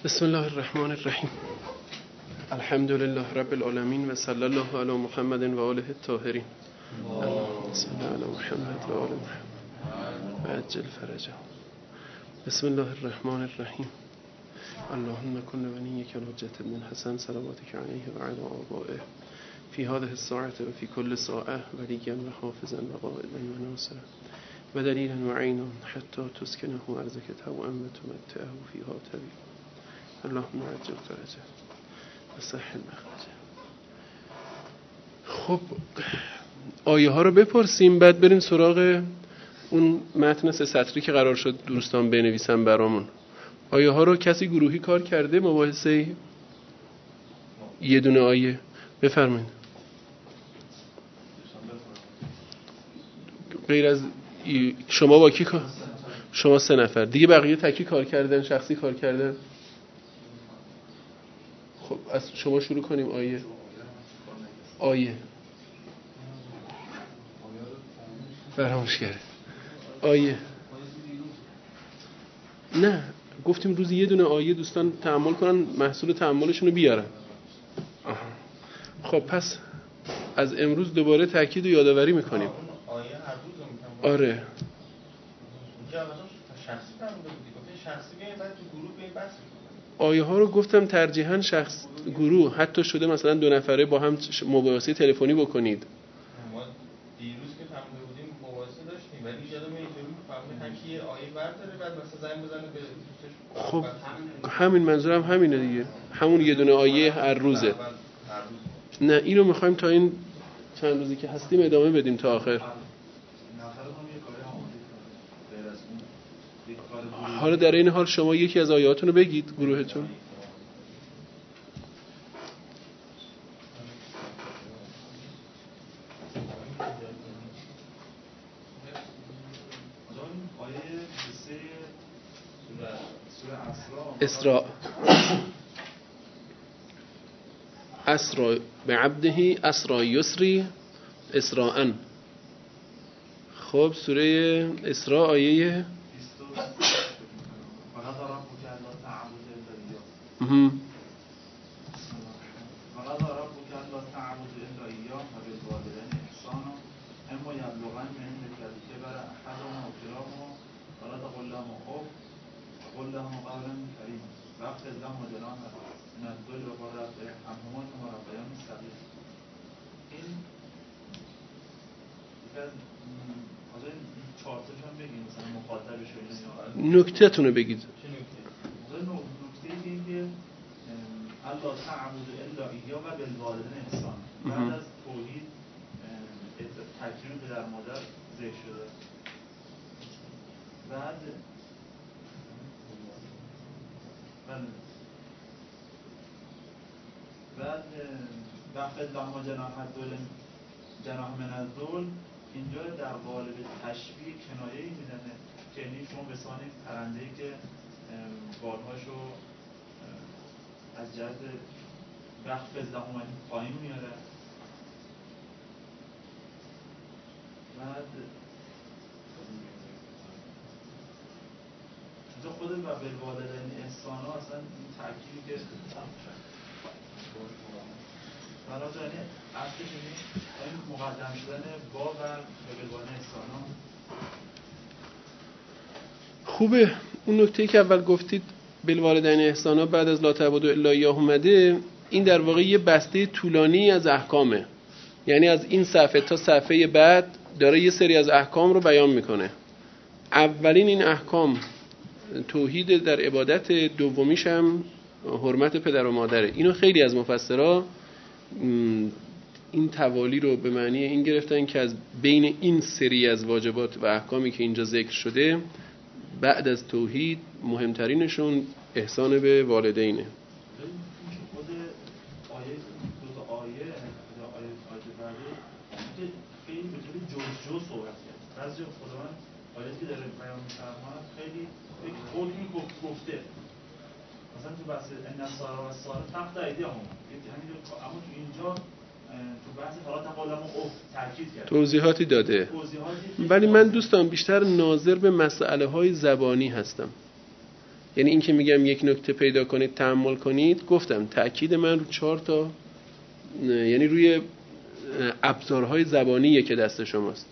بسم الله الرحمن الرحیم. الحمد لله رب العالمین و صلی الله علی محمد و آله الطاهرین. اللهم صل علی محمد و آل محمد و عجل فرجه. بسم الله الرحمن الرحیم. اللهم کن وليك الحجة بن الحسن صلواتك عليه وعلى آبائه في هذه الساعة وفي كل ساعة وليا وحافظا وقائدا وناصرا ودليلا وعينا حتى تسكنه أرضك طوعا وتمتعه فيها طويلا. اللهم عجل فرجه و سهل مخرجه. خب آیه ها رو بپرسیم، بعد بریم سراغ اون متن 3 سطری که قرار شد دوستان بنویسن برامون. آیه ها رو کسی گروهی کار کرده؟ مباحثه یه دونه آیه بفرمایید. غیر از شما با کی کار؟ شما 3 نفر دیگه، بقیه تکی کار کردن، شخصی کار کردن. خب از شما شروع کنیم. آیه فراموش کرده. آیه نه، گفتیم روزی یه دونه آیه دوستان تأمل کنن، محصول تأملشون رو بیارن. خب پس از امروز دوباره تاکید و یادآوری میکنیم. آره آیه ها رو گفتم ترجیحاً شخص گروه، حتی شده مثلا 2 نفره با هم مباحثه تلفنی بکنید. ما دیروز که فهمیده بودیم مباحثه داشتیم، ولی یادم اینطوری فهمیدیم هر کی آیه برداره بعد مثلا زنگ بزنه به دوستش. خب همین منظورم همینه دیگه، همون یه دونه آیه هر روزه. نه اینو میخوایم تا این چند روزی که هستیم ادامه بدیم تا آخر. حالا در این حال شما یکی از آیاتونو بگید گروهتون. اسرا بعبده اسرا یسری اسراءً. خب سوره اسراء آیه نکته‌تون رو بگید. الله تعبد الا اياه و بالوالدین احسانا. بعد از توحید تکریم پدر مادر ذکر شده. بعد وقت لما جناح من الذل، اینجا در قالب تشبیه کنایه‌ای میزنه که یعنی شما بسانید پرنده‌ای که بالهاشو از جهت وقت فزدهم پایین میاره. بعد اینجا خود و بالوالدین احسانا اصلا این ترکیبی که برای جانی اصلش این مقدم شدن با و بالوالدین احسانا خوبه. اون نکته‌ای که اول گفتید بالوالدین احسانا بعد از لا تعبدوا الا ایاه اومده، این در واقع یه بسته طولانی از احکامه. یعنی از این صفحه تا صفحه بعد داره یه سری از احکام رو بیان میکنه. اولین این احکام توحید در عبادت، دومیش هم حرمت پدر و مادره. اینو خیلی از مفسرها این توالی رو به معنی این گرفتن که از بین این سری از واجبات و احکامی که اینجا ذکر شده، بعد از توحید مهمترینشون احسان به والدینه. خود آیه دو تا آیه بعدی خیلی به طور جزء صحبت کرد. بعضی خداوند آیاتی که داره بیان می‌فرماد خیلی یک حکمی گفته. مثلا تو بحث ان السارا و السارا تحت ایدیهم، یعنی اما تو اینجا تو بحث حالا تقالم اوف تاکید کرد، توضیحاتی داده. ولی من دوستان بیشتر ناظر به مسئله های زبانی هستم. یعنی این که میگم یک نکته پیدا کنید تأمل کنید، گفتم تأکید من رو 4 تا، یعنی روی ابزارهای زبانیه که دست شماست.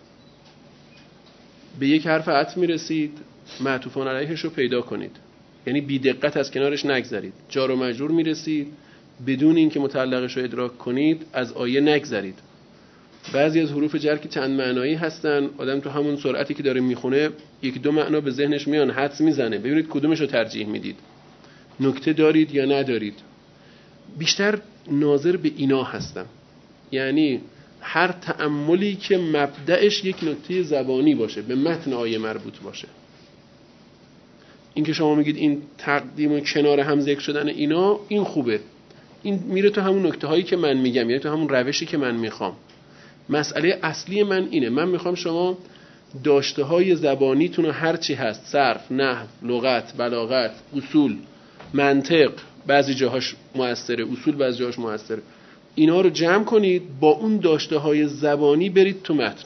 به یک حرف عطف میرسید، معطوفان علیهش رو پیدا کنید، یعنی بی دقت از کنارش نگذرید. جار و مجرور میرسید، بدون اینکه متعلقش رو ادراک کنید از آیه نگذرید. بعضی از حروف جر که چند معنایی هستن، آدم تو همون سرعتی که داره میخونه یک دو معنا به ذهنش میان، حدس میزنه، ببینید کدومش رو ترجیح میدید، نکته دارید یا ندارید. بیشتر ناظر به اینا هستم، یعنی هر تأملی که مبدأش یک نکته زبانی باشه، به متن آیه مربوط باشه. این که شما میگید این تقدیم و کنار هم ذکر شدن اینا، این خوبه، این میره تو همون نکته هایی که من میگم، یعنی تو همون روشی که من میخوام. مسئله اصلی من اینه، من میخوام شما داشته های زبانیتون هر چی هست، صرف، نحو، لغت، بلاغت، اصول، منطق، بعضی جاهاش مؤثره، اصول بعضی جاهاش مؤثره، اینا رو جمع کنید، با اون داشته های زبانی برید تو متن.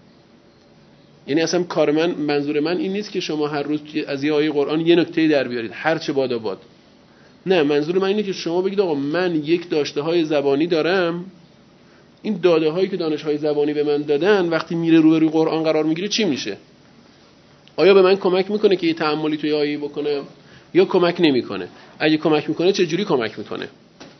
یعنی اصلا کار من، منظور من این نیست که شما هر روز از یه آیه قرآن یه نکته در بیارید هر چه باد و باد. نه، منظور من اینه که شما بگید آقا من یک داشته های زبانی دارم، این داده هایی که دانش های زبانی به من دادن وقتی میره روبروی قرآن قرار میگیره چی میشه؟ آیا به من کمک میکنه که یه تأملی توی آیه بکنم یا کمک نمیکنه؟ اگه کمک میکنه چه جوری کمک میکنه؟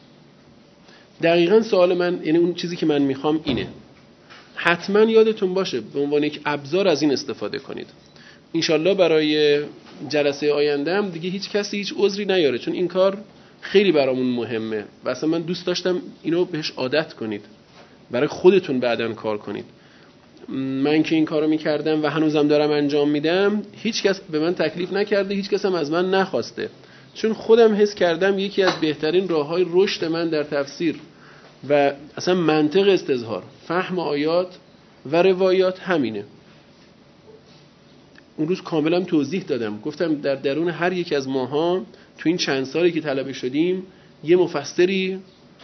دقیقاً سوال من، یعنی اون چیزی که من میخوام اینه. حتما یادتون باشه به عنوان یک ابزار از این استفاده کنید. انشالله برای جلسه آینده هم دیگه هیچ کسی هیچ عذری نیاره، چون این کار خیلی برامون مهمه و اصلا من دوست داشتم اینو بهش عادت کنید، برای خودتون بعداً کار کنید. من که این کارو میکردم و هنوزم دارم انجام میدم، هیچ کس به من تکلیف نکرده، هیچ کس هم از من نخواسته، چون خودم حس کردم یکی از بهترین راههای رشد من در تفسیر و اصلا منطق استظهار، فهم آیات و روایات همینه. اون روز کاملا توضیح دادم، گفتم در درون هر یک از ماها تو این چند سالی که طلبه شدیم یه مفسری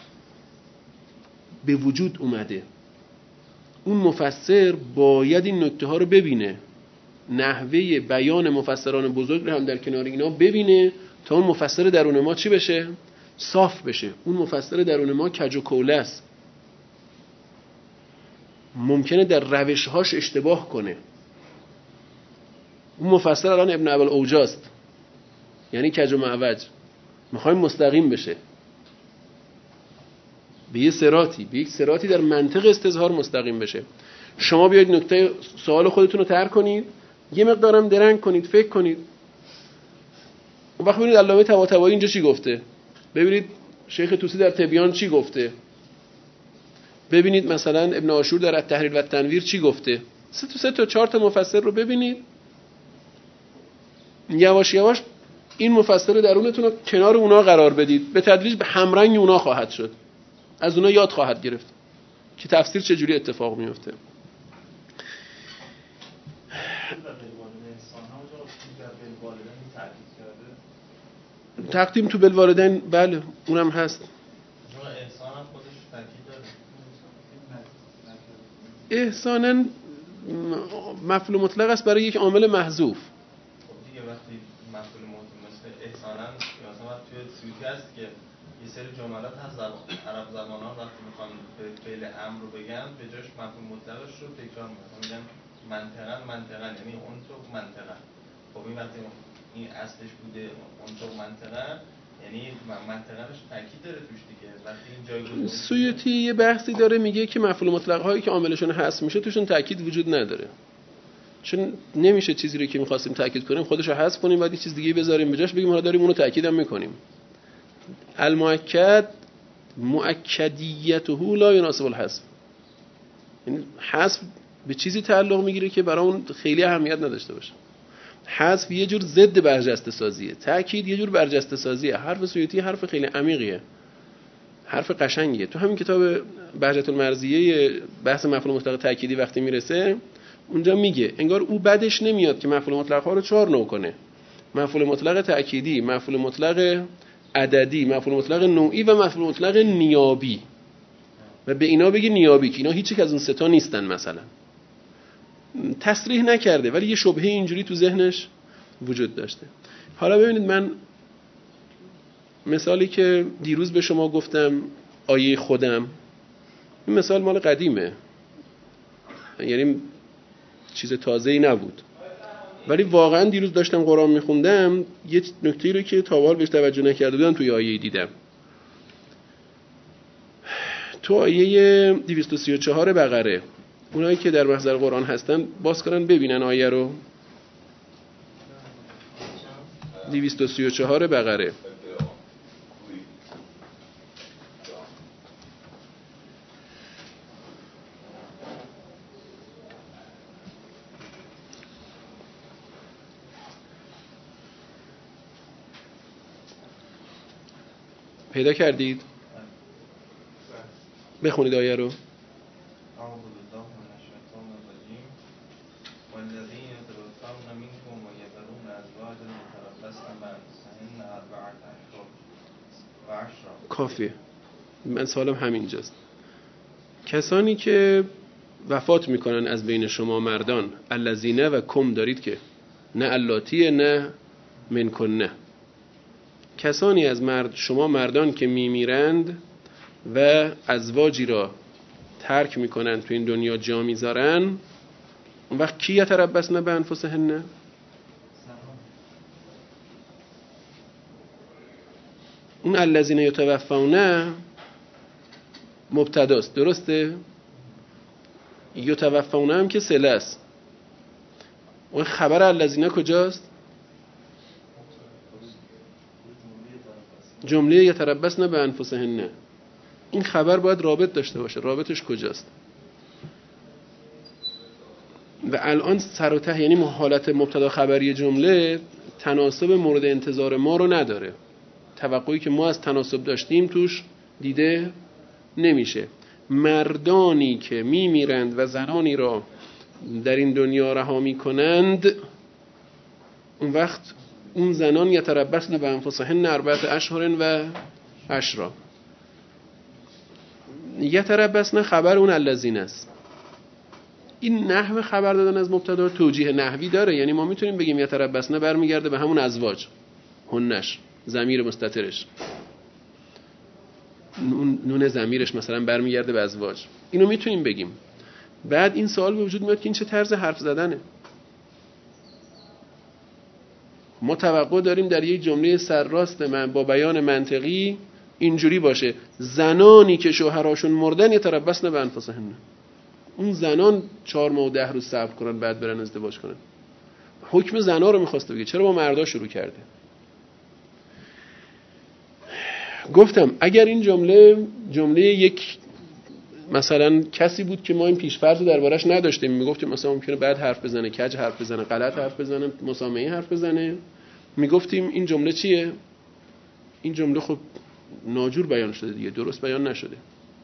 به وجود اومده. اون مفسر باید این نکته ها رو ببینه، نحوه بیان مفسران بزرگ رو هم در کنار اینا ببینه تا اون مفسر درون ما چی بشه؟ صاف بشه. اون مفسر درون ما کج و کوله است، ممکنه در روش‌هاش اشتباه کنه. اون مفسر الان ابن ابوالعوجاست، یعنی کج و معوج، میخوایم مستقیم بشه به یه صراطی، به یک صراطی در منطق استظهار مستقیم بشه. شما بیاید نکته سوال خودتون رو طرح کنید، یه مقدارم درنگ کنید، فکر کنید، اون وقت ببینید علامه طباطبایی اینجا چی گفته، ببینید شیخ طوسی در تبیان چی گفته، ببینید مثلا ابن عاشور در التحریر و التنویر چی گفته. 3 تا 4 تا مفسر رو ببینید، یواش یواش این مفسر درونتون رو کنار اونا قرار بدید، به تدریج به همرنگ اونا خواهد شد، از اونا یاد خواهد گرفت که تفسیر چجوری اتفاق میفته. تقدیم تو بالوالدین، بله اونم هست. احسانا مفعول مطلق است برای یک عامل محذوف. دیگه وقتی مفعول مطلق مثل احسانا مثلا توی سویتی هست که یه سری جملات هست عرب زبانان وقتی میخوان فعل امر رو بگن به جاش مفعول مطلقش رو تکرار میکنن، منطقاً یعنی اون تو منطقاً. خب این وقتی این اصلش بوده اون تو منطقاً، یعنی منطقه‌اش تاکید داره توش دیگه. وقتی این جایگزین سویوتی یه بحثی داره، میگه که مفعول مطلق هایی که عاملشون حذف میشه توشون تاکید وجود نداره، چون نمیشه چیزی رو که می‌خواستیم تاکید کنیم خودش رو حذف کنیم بعد یه چیز دیگه بذاریم به جاش بگیم حالا داریم اونو تاکید هم میکنیم. المؤکد مؤکدیته لا يناسب الحذف، یعنی حذف به چیزی تعلق میگیره که برای اون خیلی اهمیت نداشته باشه. حذف یه جور ضد برجسته سازیه، تاکید یه جور برجسته سازیه. حرف سویوتی حرف خیلی عمیقیه، حرف قشنگیه. تو همین کتاب بهجت المرضیه بحث مفعول مطلق تأکیدی وقتی میرسه اونجا میگه انگار او بدش نمیاد که مفعول مطلق ها رو 4 نوع کنه، مفعول مطلق تأکیدی، مفعول مطلق عددی، مفعول مطلق نوعی و مفعول مطلق نیابی، و به اینا بگی نیابی که اینا هیچ یک از اون 3 تا نیستن. مثلا تصریح نکرده ولی یه شبهه اینجوری تو ذهنش وجود داشته. حالا ببینید، من مثالی که دیروز به شما گفتم، آیه خودم، این مثال مال قدیمه، یعنی چیز تازه‌ای نبود، ولی واقعا دیروز داشتم قرآن میخوندم، یه نکته‌ای رو که تا حال بهش توجه نکرده بودم توی آیه دیدم. تو آیه 234 بقره، اونایی که در محضر قرآن هستن باز کنن ببینن آیه رو. 234 بقره. پیدا کردید؟ بخونید آیه رو. کافیه، من سوالم همینجاست. کسانی که وفات میکنن از بین شما مردان، الذین و کم دارید که نه اللاتی نه منکن، نه کسانی از شما مردان که میمیرند و ازواجی را ترک میکنن تو این دنیا جا میذارن، اون وقت کی یتربصن بانفسهن؟ اون الذین یتوفون مبتداست، درسته؟ یتوفون هم که صله است. اون خبر الذین کجاست؟ جمله یتربصن بانفسهن. این خبر باید رابط داشته باشه، رابطش کجاست؟ و الان سر و ته، یعنی حالت مبتدا خبری جمله تناسب مورد انتظار ما رو نداره، توقعی که ما از تناسب داشتیم توش دیده نمیشه. مردانی که میمیرند و زنانی را در این دنیا رها میکنند، اون وقت اون زنان یتربصن بانفسهن 4 اشهر و 10. یتربصن خبر اون الذین است. این نحو خبر دادن از مبتدا توجیه نحوی داره، یعنی ما میتونیم بگیم یتربصن برمیگرده به همون ازواج، هنش، ضمیر مستترش، نون ضمیرش مثلا برمیگرده به ازواج، اینو میتونیم بگیم. بعد این سوال به وجود میاد که این چه طرز حرف زدنه؟ ما توقع داریم در یک جمله سرراست من با بیان منطقی اینجوری باشه: زنانی که شوهراشون مردن یتربصن بانفسهن. اون زنان 4 ماه و 10 روز صبر کنن بعد برن ازدواج کنن. حکم زنا رو میخواسته بگه، چرا با مردا شروع کرده؟ گفتم اگر این جمله یک مثلا کسی بود که ما این پیش‌فرض رو دربارش نداشتیم، میگفتیم مثلا ممکنه بعد حرف بزنه، کج حرف بزنه، غلط حرف بزنه، مسامعی حرف بزنه، میگفتیم این جمله چیه؟ این جمله خب ناجور بیان شده دیگه، درست بیان نشده.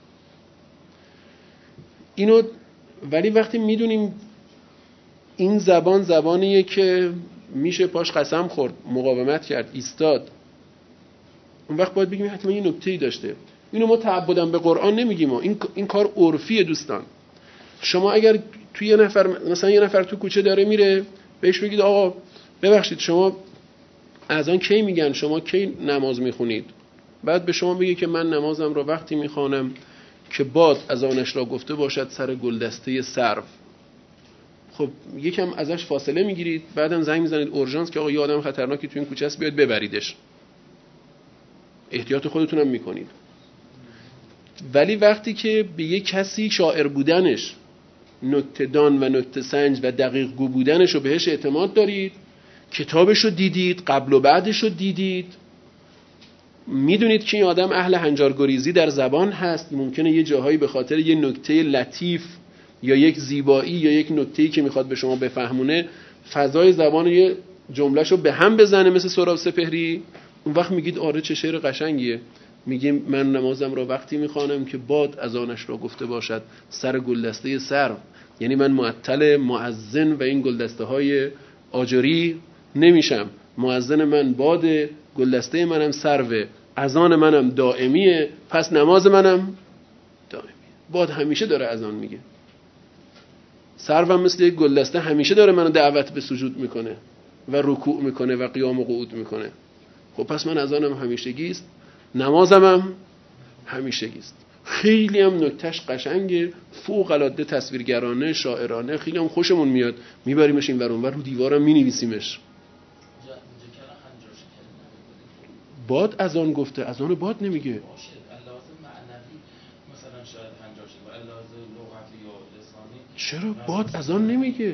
اینو ولی وقتی میدونیم این زبان زبانیه که میشه پاش قسم خورد، مقاومت کرد، ایستاد، اون وقت باید بگیم حتما یه نکته‌ای داشته. اینو ما تعبداً به قرآن نمیگیم، این کار عرفیه دوستان. شما اگر توی یه نفر تو کوچه داره میره، بهش بگید آقا ببخشید شما اذان کی میگن، شما کی نماز میخونید؟ بعد به شما بگه که من نمازم رو وقتی میخوانم که باد اذانش را گفته باشد سر گلدسته سرو. خب یکم ازش فاصله میگیرید، بعدم زنگ میزنید اورژانس که آقا یه آدم خطرناکی تو این کوچه است، بیاید ببریدش. احتیاط خودتونم میکنید. ولی وقتی که به یک کسی شاعر بودنش، نکته دان و نکته سنج و دقیق گو بودنش رو بهش اعتماد دارید، کتابش رو دیدید، قبل و بعدش رو دیدید، میدونید که این آدم اهل هنجارگریزی در زبان هست، ممکنه یه جاهایی به خاطر یه نکته لطیف یا یک زیبایی یا یک نکته‌ای که میخواد به شما بفهمونه فضای زبان یه جملهشو به هم بزنه مثل سهراب سپهری، اون وقت میگید آره چه شعر قشنگیه. میگیم من نمازم را وقتی میخوانم که باد اذانش را گفته باشد سر گلدسته سرو. یعنی من معطل مؤذن و این گلدسته های آجری نمیشم. مؤذن من باده، گلدسته منم سروه، اذان منم دائمیه، پس نماز منم دائمیه. باد همیشه داره اذان میگه، سروم مثل یک گلدسته همیشه داره منو دعوت به سجود میکنه. و رکوع میکنه و قیام و قعود میکنه. خب پس من اذانم همیشگی است، نمازم هم همیشگی است. خیلی هم نکتهش قشنگه، فوق العاده تصویرگرانه، شاعرانه، خیلی هم خوشمون میاد، میبریمش این ور اون ور، رو دیوارم مینویسیمش. باد اذان گفته، اذان باد نمیگه. چرا باد اذان نمیگه؟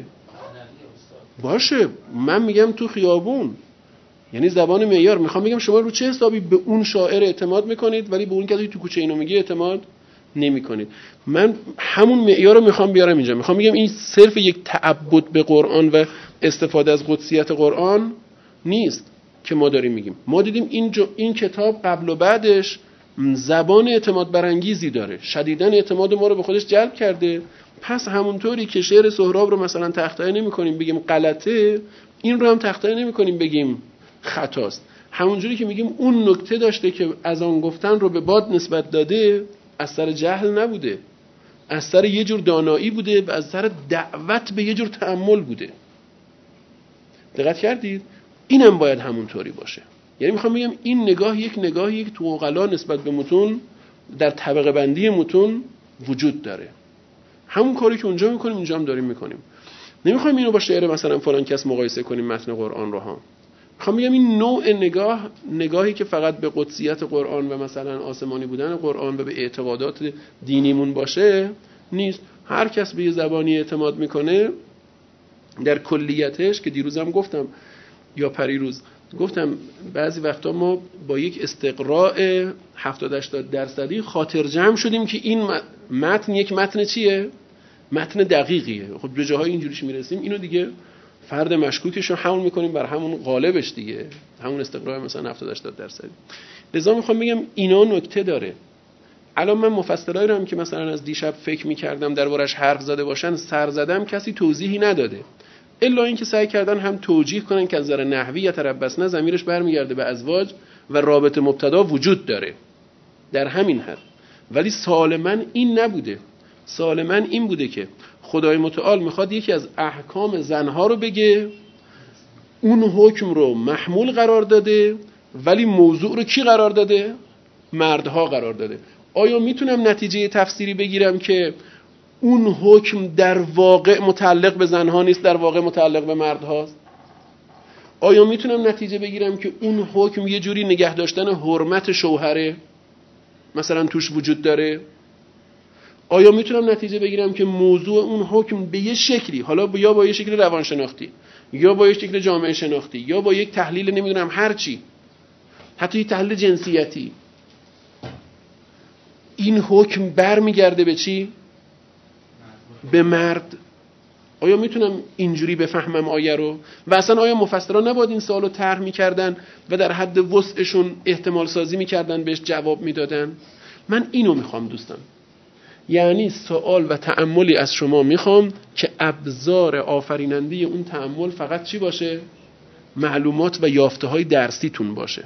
باشه، من میگم تو خیابون، یعنی زبان معیار. میخوام بگم شما رو چه حسابی به اون شاعر اعتماد میکنید ولی به اون کسی تو کوچه اینو میگه اعتماد نمیکنید. من همون معیار رو میخوام بیارم اینجا. میخوام بگم این صرف یک تعبد به قرآن و استفاده از قدسیت قرآن نیست که ما داریم میگیم. ما دیدیم این کتاب قبل و بعدش زبان اعتماد برانگیزی داره، شدیداً اعتماد ما رو به خودش جلب کرده. پس همونطوری که شعر سهراب رو مثلا تخطئه نمی‌کنیم بگیم غلطه، این رو هم تخطئه نمی‌کنیم بگیم خطاست. همونجوری که میگیم اون نکته داشته که از آن گفتن رو به باد نسبت داده، از سر جهل نبوده، از سر یه جور دانایی بوده و از سر دعوت به یه جور تأمل بوده. دقت کردید؟ اینم باید همونطوری باشه. یعنی میخوام بگم این نگاه یک نگاهی که تو عقلا نسبت به متون در طبقه بندی متون وجود داره. همون کاری که اونجا میکنیم اینجا هم داریم میکنیم. نمیخوایم اینو با شعر مثلا فلان کس مقایسه کنیم متن قرآن رو ها. میخوام بگم این نوع نگاهی که فقط به قدسیت قرآن و مثلا آسمانی بودن قرآن و به اعتقادات دینیمون باشه نیست. هر کس به یه زبانی اعتماد میکنه در کلیتش، که دیروزم گفتم یا پریروز گفتم بعضی وقتا ما با یک استقراء 70-80% خاطر جمع شدیم که این متن یک متن چیه؟ متن دقیقیه. خب به جاهای اینجوریش میرسیم اینو دیگه فرد مشکوکش رو حمل میکنیم بر همون غالبش دیگه، همون استقراء مثلا 70-80%. لذا میخوام بگم اینا نکته داره. الان من مفسرایی رو هم که مثلا از دیشب فکر میکردم دربارش حرف زده باشن سر زدم، کسی توضیحی نداده، الا اینکه سعی کردن هم توجیه کنن که از نظر نحوی یا تربصنا ضمیرش برمیگرده به ازواج و رابطه مبتدا وجود داره در همین حد. ولی سالماً این نبوده. سالماً این بوده که خدای متعال میخواد یکی از احکام زنها رو بگه، اون حکم رو محمول قرار داده، ولی موضوع رو کی قرار داده؟ مردها قرار داده. آیا میتونم نتیجه تفسیری بگیرم که اون حکم در واقع متعلق به زنها نیست، در واقع متعلق به مردهاست؟ آیا میتونم نتیجه بگیرم که اون حکم یه جوری نگه داشتن حرمت شوهره مثلا توش وجود داره؟ آیا میتونم نتیجه بگیرم که موضوع اون حکم به یه شکلی، حالا یا با یه شکل روانشناختی یا با یه شکل جامعه شناختی یا با یک تحلیل نمیدونم هر چی، حتی یک تحلیل جنسیتی، این حکم برمیگرده به چی؟ به مرد؟ آیا میتونم اینجوری بفهمم آیه رو؟ و اصلا آیا مفسران نباید این سوالو طرح میکردن و در حد وسعشون احتمال سازی میکردن بهش جواب میدادن؟ من اینو میخوام دوستان، یعنی سوال و تأملی از شما میخوام که ابزار آفریننده اون تأمل فقط چی باشه؟ معلومات و یافته های درسیتون باشه.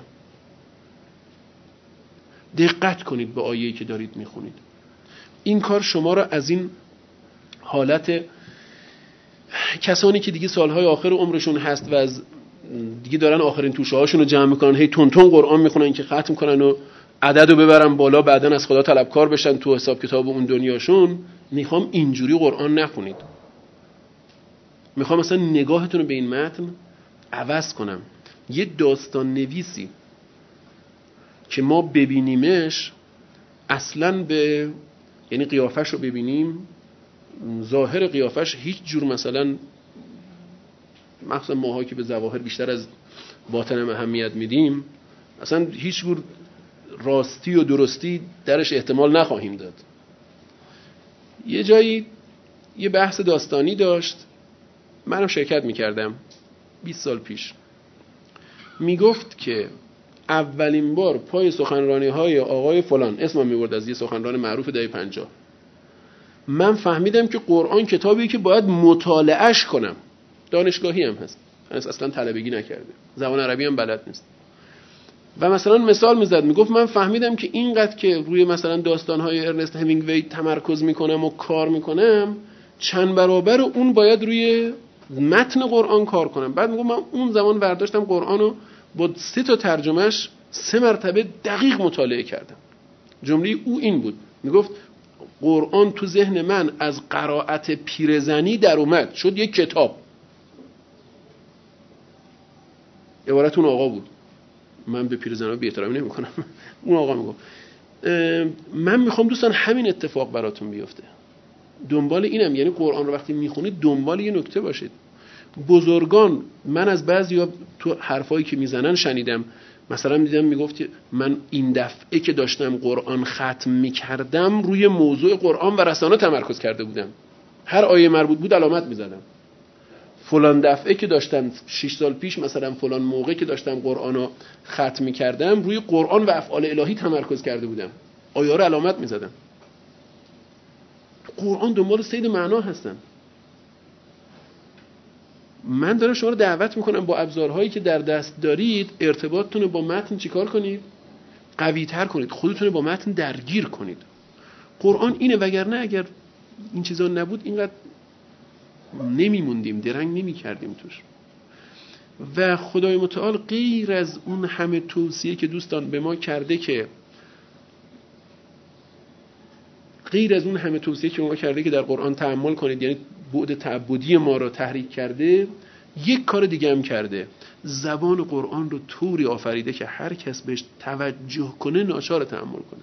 دقت کنید به آیه‌ای که دارید میخونید. این کار شما را از این حالت کسانی که دیگه سالهای آخر عمرشون هست و از دیگه دارن آخرین توشه هاشون رو جمع میکنن، هی تون تون قرآن میخونن که ختم کنن و عدد رو ببرن بالا، بعدن از خدا طلبکار بشن تو حساب کتاب اون دنیاشون. میخوام اینجوری قرآن نخونید. میخوام مثلا نگاهتون رو به این متن عوض کنم. یه داستان نویسی که ما ببینیمش اصلاً به، یعنی قیافش رو ببینیم، ظاهر قیافش هیچ جور مثلا مخصوصا ماها که به ظواهر بیشتر از باطن اهمیت میدیم، اصلا هیچ جور راستی و درستی درش احتمال نخواهیم داد. یه جایی یه بحث داستانی داشت، منم شرکت میکردم 20 سال پیش. میگفت که اولین بار پای سخنرانی های آقای فلان، اسمم میبرد از یه سخنران معروف دهه 50، من فهمیدم که قرآن کتابیه که باید مطالعهش کنم. دانشگاهی هم هست، اصلا طلبگی نکرده، زبان عربی هم بلد نیست. و مثلا مثال میزد، میگفت من فهمیدم که اینقدر که روی مثلا داستانهای ارنست همینگوی تمرکز میکنم و کار میکنم، چند برابر اون باید روی متن قرآن کار کنم. بعد میگم من اون زمان برداشتم قرآنو با 3 تا ترجمهش 3 مرتبه دقیق مطالعه کردم. جمله او این بود، میگفت قرآن تو ذهن من از قرائت پیرزنی در اومد شد یک کتاب. عبارت اون آقا بود، من به پیرزن‌ها بی‌احترامی نمی‌کنم. اون آقا میگفت من میخوام دوستان همین اتفاق براتون بیفته. دنبال اینم، یعنی قرآن رو وقتی میخونید دنبال یه نکته باشید. بزرگان، من از بعضیا تو حرفایی که میزنن شنیدم، مثلا دیدم میگفت من این دفعه که داشتم قرآن ختم میکردم روی موضوع قرآن و رسانه تمرکز کرده بودم، هر آیه مربوط بود علامت میزدم. فلان دفعه که داشتم 6 سال پیش مثلا فلان موقع که داشتم قرآنو ختم میکردم روی قرآن و افعال الهی تمرکز کرده بودم، آیه رو علامت میزدم. قرآن دنبال صید معنا هستن. من دارم شما رو دعوت میکنم با ابزارهایی که در دست دارید ارتباطتون با متن چیکار کنید؟ قوی تر کنید، خودتون با متن درگیر کنید. قرآن اینه، وگرنه اگر این چیزا نبود اینقدر نمیموندیم، درنگ نمیکردیم توش. و خدای متعال غیر از اون همه توصیه که دوستان به ما کرده که در قرآن تأمل کنید، یعنی بعد تعبدی ما رو تحریک کرده، یک کار دیگه هم کرده، زبان قرآن رو طوری آفریده که هر کس بهش توجه کنه ناچار تأمل کنه.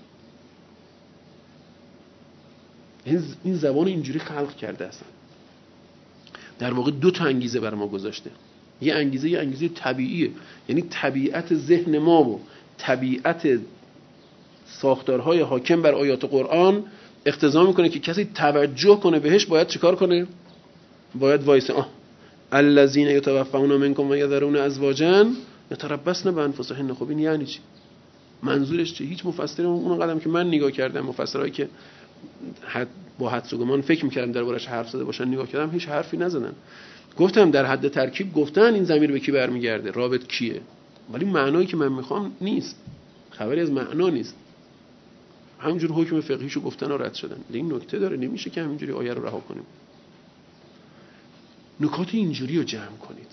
این زبان اینجوری خلق کرده اصلا. در واقع 2 تا انگیزه بر ما گذاشته. یه انگیزه طبیعیه، یعنی طبیعت ذهن ما و طبیعت ساختارهای حاکم بر آیات قرآن اقتضا میکنه که کسی توجه کنه بهش باید چیکار کنه؟ باید وایسه. الذین یتوفون منکم و یذرون ازواجا یتربصن بانفسهن. خب این یعنی چی؟ منظورش چی؟ هیچ مفسری اون قدم که من نگاه کردم، مفسرایی که با حدس و گمان فکر میکردم دربارش حرف زده باشن نگاه کردم، هیچ حرفی نزدن. گفتم در حد ترکیب گفتن این ضمیر به کی برمیگرده، رابط کیه، ولی معنایی که من میخوام نیست، خبری از معنا نیست. همینجور حکم فقهیشو گفتن و رد شدن. این نکته داره، نمیشه که همینجوری آیه رو رها کنیم. نکات اینجوری رو جمع کنید.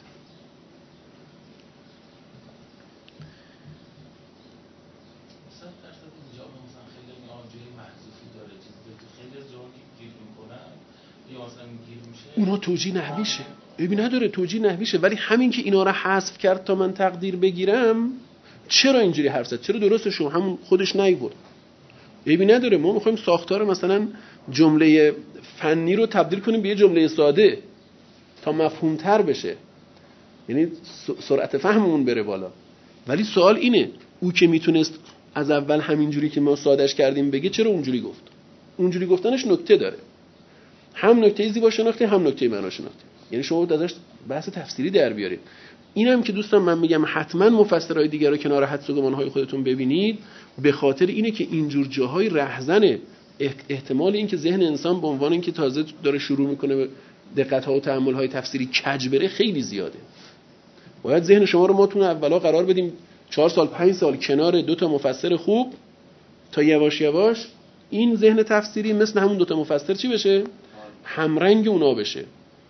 اونا توجیه نحویشه، ببین نداره توجیه نحویشه، ولی همین که اینا رو حذف کرد تا من تقدیر بگیرم، چرا اینجوری حرف زد؟ چرا درستشو همون خودش نیورد؟ ببین نداره. ما میخوایم ساختار مثلا جمله فنی رو تبدیل کنیم به یه جمله ساده تا مفهوم‌تر بشه، یعنی سرعت فهممون بره بالا. ولی سوال اینه، او که میتونست از اول همینجوری که ما سادهش کردیم بگه، چرا اونجوری گفت؟ اونجوری گفتنش نکته داره، هم نکته زیبا شناختی هم نکته معنا شناختی، یعنی شما ازش بحث تفسیری در بیارید. اینم که دوستان من میگم حتما مفسرهای دیگر رو کنار حدس و گمانهای خودتون ببینید، به خاطر اینه که اینجور جاهای رهزن احتمال این که ذهن انسان به عنوان اینکه تازه داره شروع میکنه به دقت‌ها و تأمل‌های تفسیری کج بره خیلی زیاده. باید ذهن شما رو ما تو اولا قرار بدیم 4 سال 5 سال کنار 2 تا مفسر خوب تا یواش یواش این ذهن تفسیری مثل همون 2 تا مفسر چی بشه؟ همرنگ اونا بشه،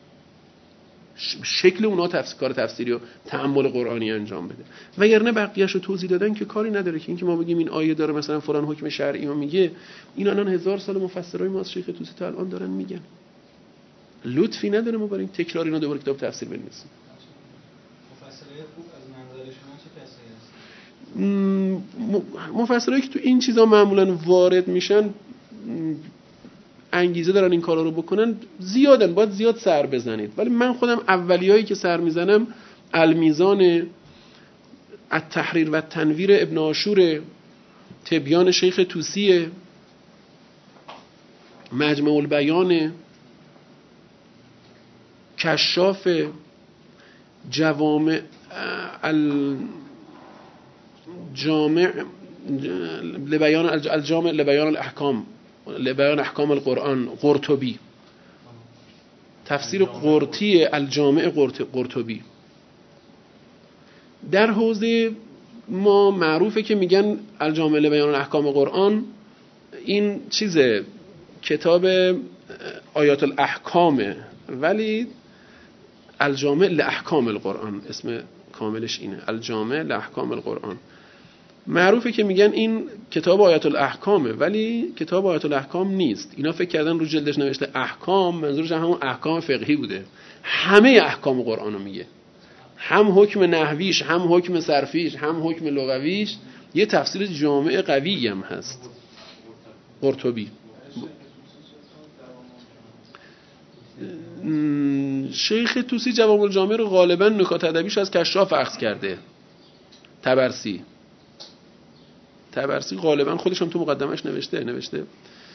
شکل اونا کار تفسیری و تأمل قرآنی انجام بده. وگرنه بقیه‌شو توضیح دادن که کاری نداره. که اینکه ما بگیم این آیه داره مثلا فلان حکم شرعی رو میگه، این الان 1000 سال مفسرای ما از شیخ طوسی تا الان دارن میگن. لطفی نداره ما بریم تکرار اینو دوباره کتاب تفسیر بنویسیم. مفسرای خوب از منظر شما چه کسایی هستن؟ مفسرایی که تو این چیزا معمولا وارد میشن انگیزه دارن این کارا رو بکنن زیادن، باید زیاد سر بزنید. ولی من خودم اولیایی که سر میزنم المیزان، التحریر و تنویر ابن عاشور، تبیان شیخ طوسی، مجمع البیان، کشاف، جوامع الجامع لبیان الجامع لبیان الاحکام، لبیان احکام القرآن، قرطبی، تفسیر قرطی الجامع قرطبی. در حوزه ما معروفه که میگن الجامع لبیان احکام قرآن، این چیزه کتاب آیات الاحکامه، ولی الجامع لاحکام القرآن، اسم کاملش اینه، الجامع لاحکام القرآن. معروفه که میگن این کتاب آیات الاحکامه، ولی کتاب آیات الاحکام نیست. اینا فکر کردن رو جلدش نوشته احکام، منظورش همون احکام فقهی بوده. همه احکام قرآنو میگه، هم حکم نحویش، هم حکم صرفیش، هم حکم لغویش. یه تفسیر جامع قوی هم هست. قرطبی. شیخ طوسی جوامع الجامع رو غالبا نکات ادبیش از کشاف اخذ کرده. طبرسی غالبا خودش هم تو مقدمش نوشته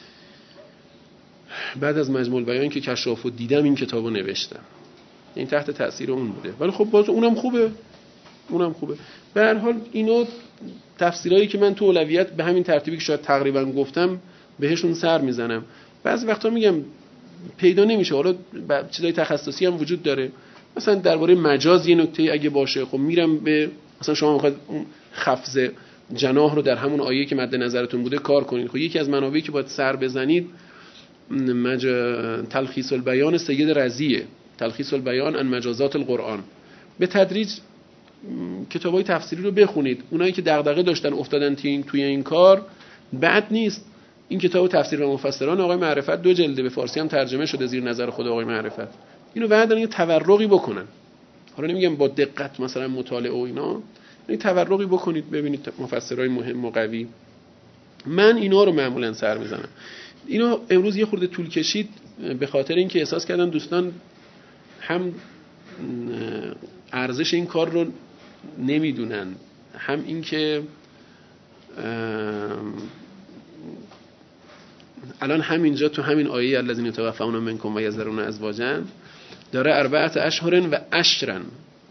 بعد از مجموع البیان که کشافو دیدم این کتابو نوشتم، این تحت تأثیر اون بوده، ولی خب باز اونم خوبه. به هر حال اینو تفسیرایی که من تو اولویت به همین ترتیبی که شاید تقریبا گفتم بهشون سر میزنم. بعضی وقتا میگم پیدا نمیشه، حالا چیزای تخصصی هم وجود داره، مثلا درباره مجاز یه نکته اگه باشه خب میرم به مثلا شما میخواید خفض جناح رو در همون آیه که مد نظرتون بوده کار کنید. خب یکی از منابعی که باید سر بزنید تلخیص البیان سید رضیه، تلخیص البیان عن مجازات القرآن. به تدریج کتابای تفسیری رو بخونید. اونایی که دغدغه داشتن افتادن توی این کار بد نیست. این کتاب تفسیر و مفسران آقای معرفت 2 جلده به فارسی هم ترجمه شده زیر نظر خود آقای معرفت. اینو بعد یه تورقی بکنن. حالا نمیگم با دقت مثلا مطالعه و اینا، این تورقی بکنید ببینید مفسرای مهم و قوی. من اینا رو معمولا سر میزنم. اینا امروز یه خورده طول کشید به خاطر اینکه احساس کردن دوستان هم ارزش این کار رو نمیدونن، هم اینکه الان همینجا تو همین آیه الذین یتوفون منکم و یذرون ازواجا داره 4 اشهر و عشرا.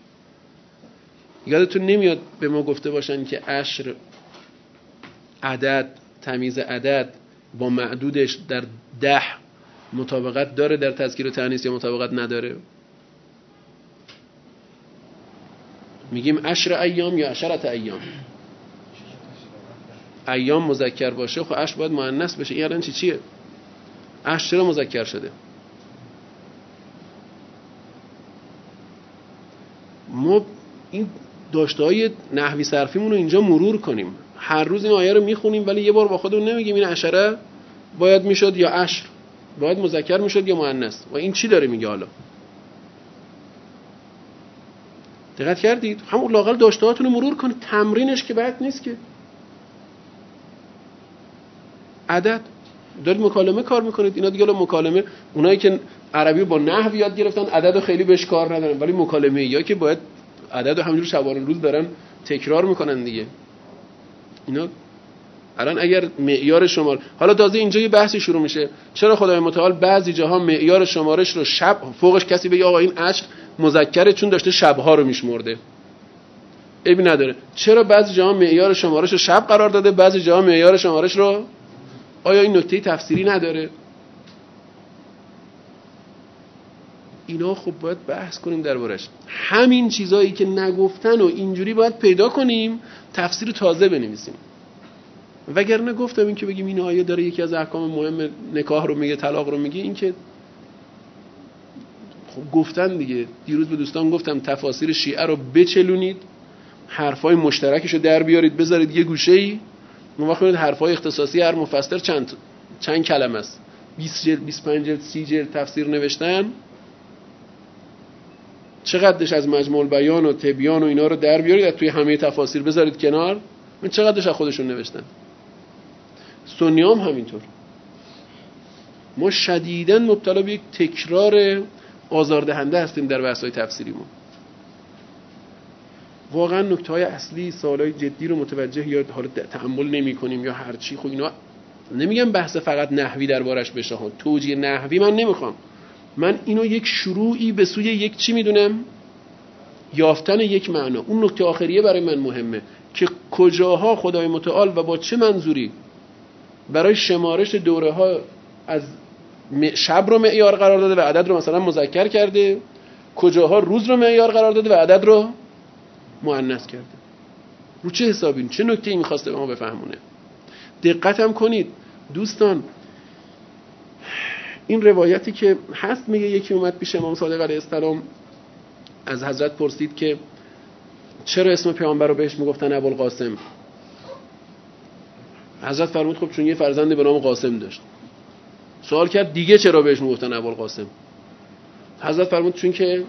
یادتون نمیاد به ما گفته باشن که عشر عدد، تمیز عدد با معدودش در 10 مطابقت داره در تذکیر و تأنیث یا مطابقت نداره؟ میگیم 10 ایام یا 10 ایام. ایام مذکر باشه خب 10 باید مؤنث بشه. این الان چیه؟ 10 چرا مذکر شده؟ ما این داشته‌های نحوی صرفیمون رو اینجا مرور کنیم. هر روز این آیه رو میخونیم ولی یه بار با خودمون نمیگیم این 10 باید میشد یا 10 باید مذکر میشد یا مؤنث. و این چی داره میگه حالا؟ دقت کردید؟ همون لااقل داشته‌هاتون رو مرور کنید. تمرینش که بد نیست که. عدد دارید مکالمه کار میکنید. اینا دیگه مکالمه، اونایی که عربی با نحو یاد گرفتن عدد رو خیلی بهش کار ندارن، ولی مکالمه یا که باید عدد رو همینجور شبانه روز دارن تکرار میکنن دیگه. اینا الان اگر معیار شمار، حالا تازه اینجا یه بحثی شروع میشه، چرا خدای متعال بعضی جاها معیار شمارش رو شب فوقش کسی بگه آقا این عشر مذکره چون داشته شبها رو میشمرده، عیبی نداره. چرا بعضی جاها معیار شمارش رو شب قرار داده، بعضی جاها معیار شمارش رو؟ آیا این نکته تفسیری نداره؟ اینا خب باید بحث کنیم دربارش. همین چیزایی که نگفتن و اینجوری باید پیدا کنیم، تفسیر تازه بنویسیم. وگرنه گفتم این که بگیم این آیه داره یکی از احکام مهم نکاح رو میگه، طلاق رو میگه، این که خب گفتن دیگه. دیروز به دوستان گفتم تفاسیر شیعه رو بچلونید، حرفای مشترکش رو در بیارید بذارید یه گوشه‌ای، اون وقت حرفای اختصاصی هر مفسر چند کلمه است. 20 جلد 25 جلد 30 جلد تفسیر نوشتن، چقدرش از مجموع البیان و تبیان و اینا رو در بیارید توی همه تفاسیر بذارید کنار، من چقدرش از خودشون نوشتن. سنیام همینطور. ما شدیداً مبتلا به یک تکرار آزاردهنده هستیم در بحث‌های تفسیریمون. واقعا نکته‌های اصلی سوالای جدی رو متوجه یا حالا تأمل نمی‌کنیم یا هر چی. خب اینا نمیگم بحث فقط نحوی دربارش بشه ها، توجیه نحوی من نمیخوام. من اینو یک شروعی به سوی یک چی میدونم، یافتن یک معنا. اون نکته آخریه برای من مهمه که کجاها خدای متعال و با چه منظوری برای شمارش دوره ها از شب رو معیار قرار داده و عدد رو مثلا مذکر کرده، کجاها روز رو معیار قرار داده و عدد رو مؤنث کرده. رو چه حسابی، چه نکته‌ای می‌خواسته به ما بفهمونه؟ دقت هم کنید دوستان. این روایتی که هست میگه یکی اومد پیش امام صادق علیه السلام از حضرت پرسید که چرا اسم پیامبر رو بهش میگفتن ابوالقاسم؟ حضرت فرمود خب چون یه فرزند به نام قاسم داشت. سوال کرد دیگه چرا بهش میگفتن ابوالقاسم؟ حضرت فرمود چون که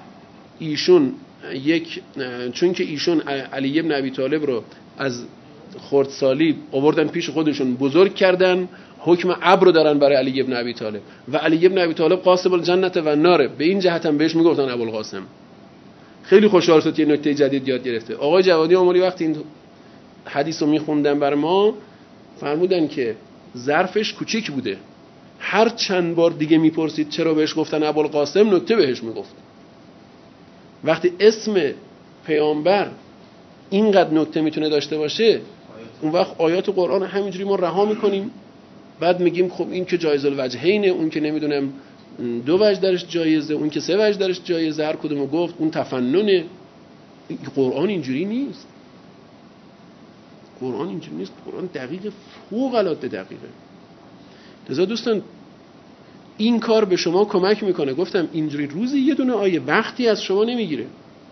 ایشون علی ابن ابی طالب رو از خردسالی آوردن پیش خودشون، بزرگ کردن، حکم ابر رو دارن برای علی ابن ابی طالب و علی ابن ابی طالب قاسم الجنت و النار، به این جهت هم بهش میگفتن ابوالقاسم. خیلی خوشحال شد یه نکته جدید یاد گرفته. آقای جوادی آملی وقتی این حدیث رو میخوندن بر ما فرمودن که ظرفش کوچیک بوده، هر چند بار دیگه میپرسید چرا بهش گفتن ابوالقاسم، نکته بهش میگفت. وقتی اسم پیامبر اینقدر نکته میتونه داشته باشه، اون وقت آیات قرآن همینجوری ما رها میکنیم، بعد میگیم خب این که جایز الوجهینه، اون که نمیدونم 2 وجه درش جایزه، اون که 3 وجه درش جایزه، هر کدومو گفت، اون تفننه. قرآن اینجوری نیست. قرآن اینجوری نیست. قرآن دقیق، فوق العاده دقیقه. لذا دوستان این کار به شما کمک میکنه. گفتم اینجوری روزی یه دونه آیه وقتی از شما نمیگیره،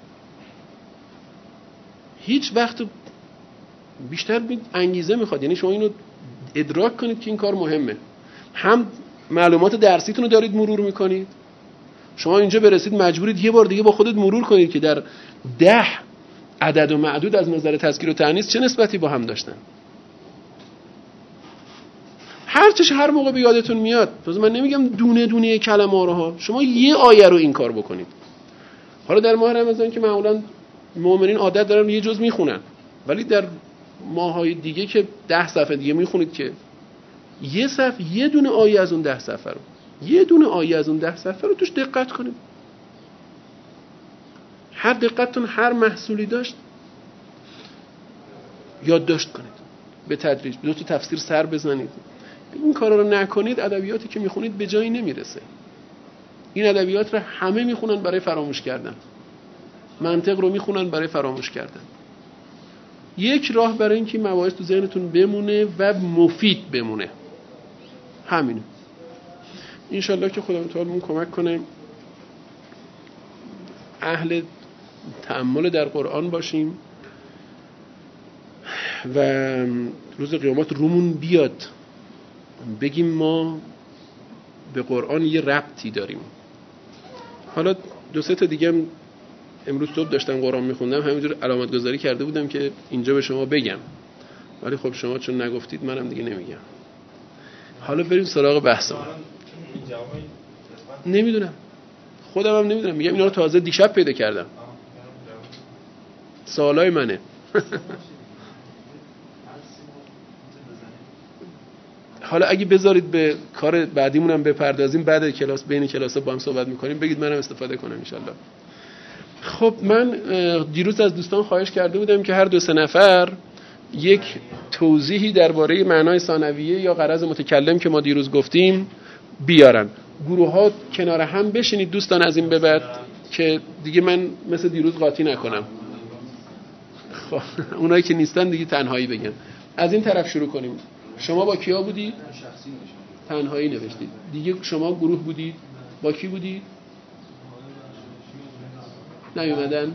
هیچ وقت بیشتر انگیزه میخواد. یعنی شما اینو ادراک کنید که این کار مهمه. هم معلومات درسیتون رو دارید مرور میکنید، شما اینجا برسید مجبورید یه بار دیگه با خودت مرور کنید که در 10 عدد و معدود از نظر تذکیر و تأنیث چه نسبتی با هم داشتن. هر موقع به یادتون میاد، من نمیگم دونه دونه کلمه رو ها، شما یه آیه رو این کار بکنید. حالا در ماه رمضان که معمولا مؤمنین عادت دارن یه جز میخونن، ولی در ماهای دیگه که 10 صفحه دیگه میخونید که یه صفحه یه دونه آیه از اون 10 صفحه رو توش دقت کنید. هر دقتتون هر محصولی داشت یادداشت کنید، به تدریج 2 تا تفسیر سر بزنید. این کارا رو نکنید ادبیاتی که میخونید به جایی نمیرسه. این ادبیات رو همه میخونن برای فراموش کردن، منطق رو میخونن برای فراموش کردن. یک راه برای اینکه مباحث تو ذهنتون بمونه و مفید بمونه همینه. انشالله که خدا متعال کمک کنه اهل تأمل در قرآن باشیم و روز قیامت رومون بیاد بگیم ما به قرآن یه ربطی داریم. حالا 2-3 تا دیگه هم امروز صبح داشتم قرآن میخوندم، همینجور علامت گذاری کرده بودم که اینجا به شما بگم، ولی خب شما چون نگفتید منم دیگه نمیگم. حالا بریم سراغ بحثمون. نمیدونم، خودم هم نمیدونم، میگم اینا رو تازه دیشب پیدا کردم، سوالای منه. حالا اگه بذارید به کار بعدیمون هم بپردازیم، بعد کلاس بین کلاس‌ها با هم صحبت می‌کنیم، بگید منم استفاده کنم ان شاءالله. خب من دیروز از دوستان خواهش کرده بودم که هر 2-3 نفر یک توضیحی درباره معنای ثانویه یا غرض متکلم که ما دیروز گفتیم بیارن. گروه‌ها کنار هم بشینید دوستان از این به بعد که دیگه من مثل دیروز قاطی نکنم. خب اونایی که نیستن دیگه تنهایی بگن. از این طرف شروع کنیم. شما با کیا بودید؟ تنهایی نوشتید. دیگه شما گروه بودید؟ با کی بودید؟ نیومدن؟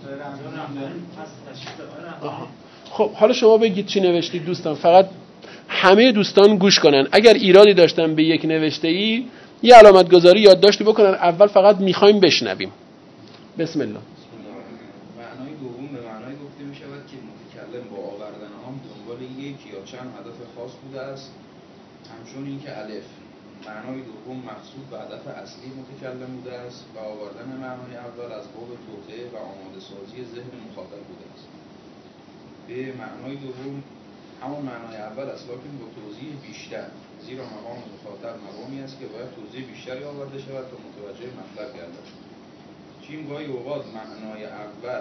آها. خب حالا شما بگید چی نوشتید دوستان، فقط همه دوستان گوش کنن. اگر ایرادی داشتن به یک نوشته‌ای یه علامت گذاری یادداشتی بکنن، اول فقط میخوایم بشنویم. بسم الله. معنای دوم به معنای گفته می شود که متکلم با آوردن آن دنبال یک یا چند هدف خاص بوده است، همچون اینکه الف معنای دوم مقصود به هدف اصلی متکلم بوده است و آوردن معنای اول از باب توطئه و آماده سازی ذهن مخاطب بوده است. به معنای دوم همان معنای اول است، لکن با توضیح بیشتر، زیرا مقام مخاطب مقامی است که باید توضیح بیشتری آورده شود تا متوجه مطلب گردد. چون گاهی اوقات معنای اول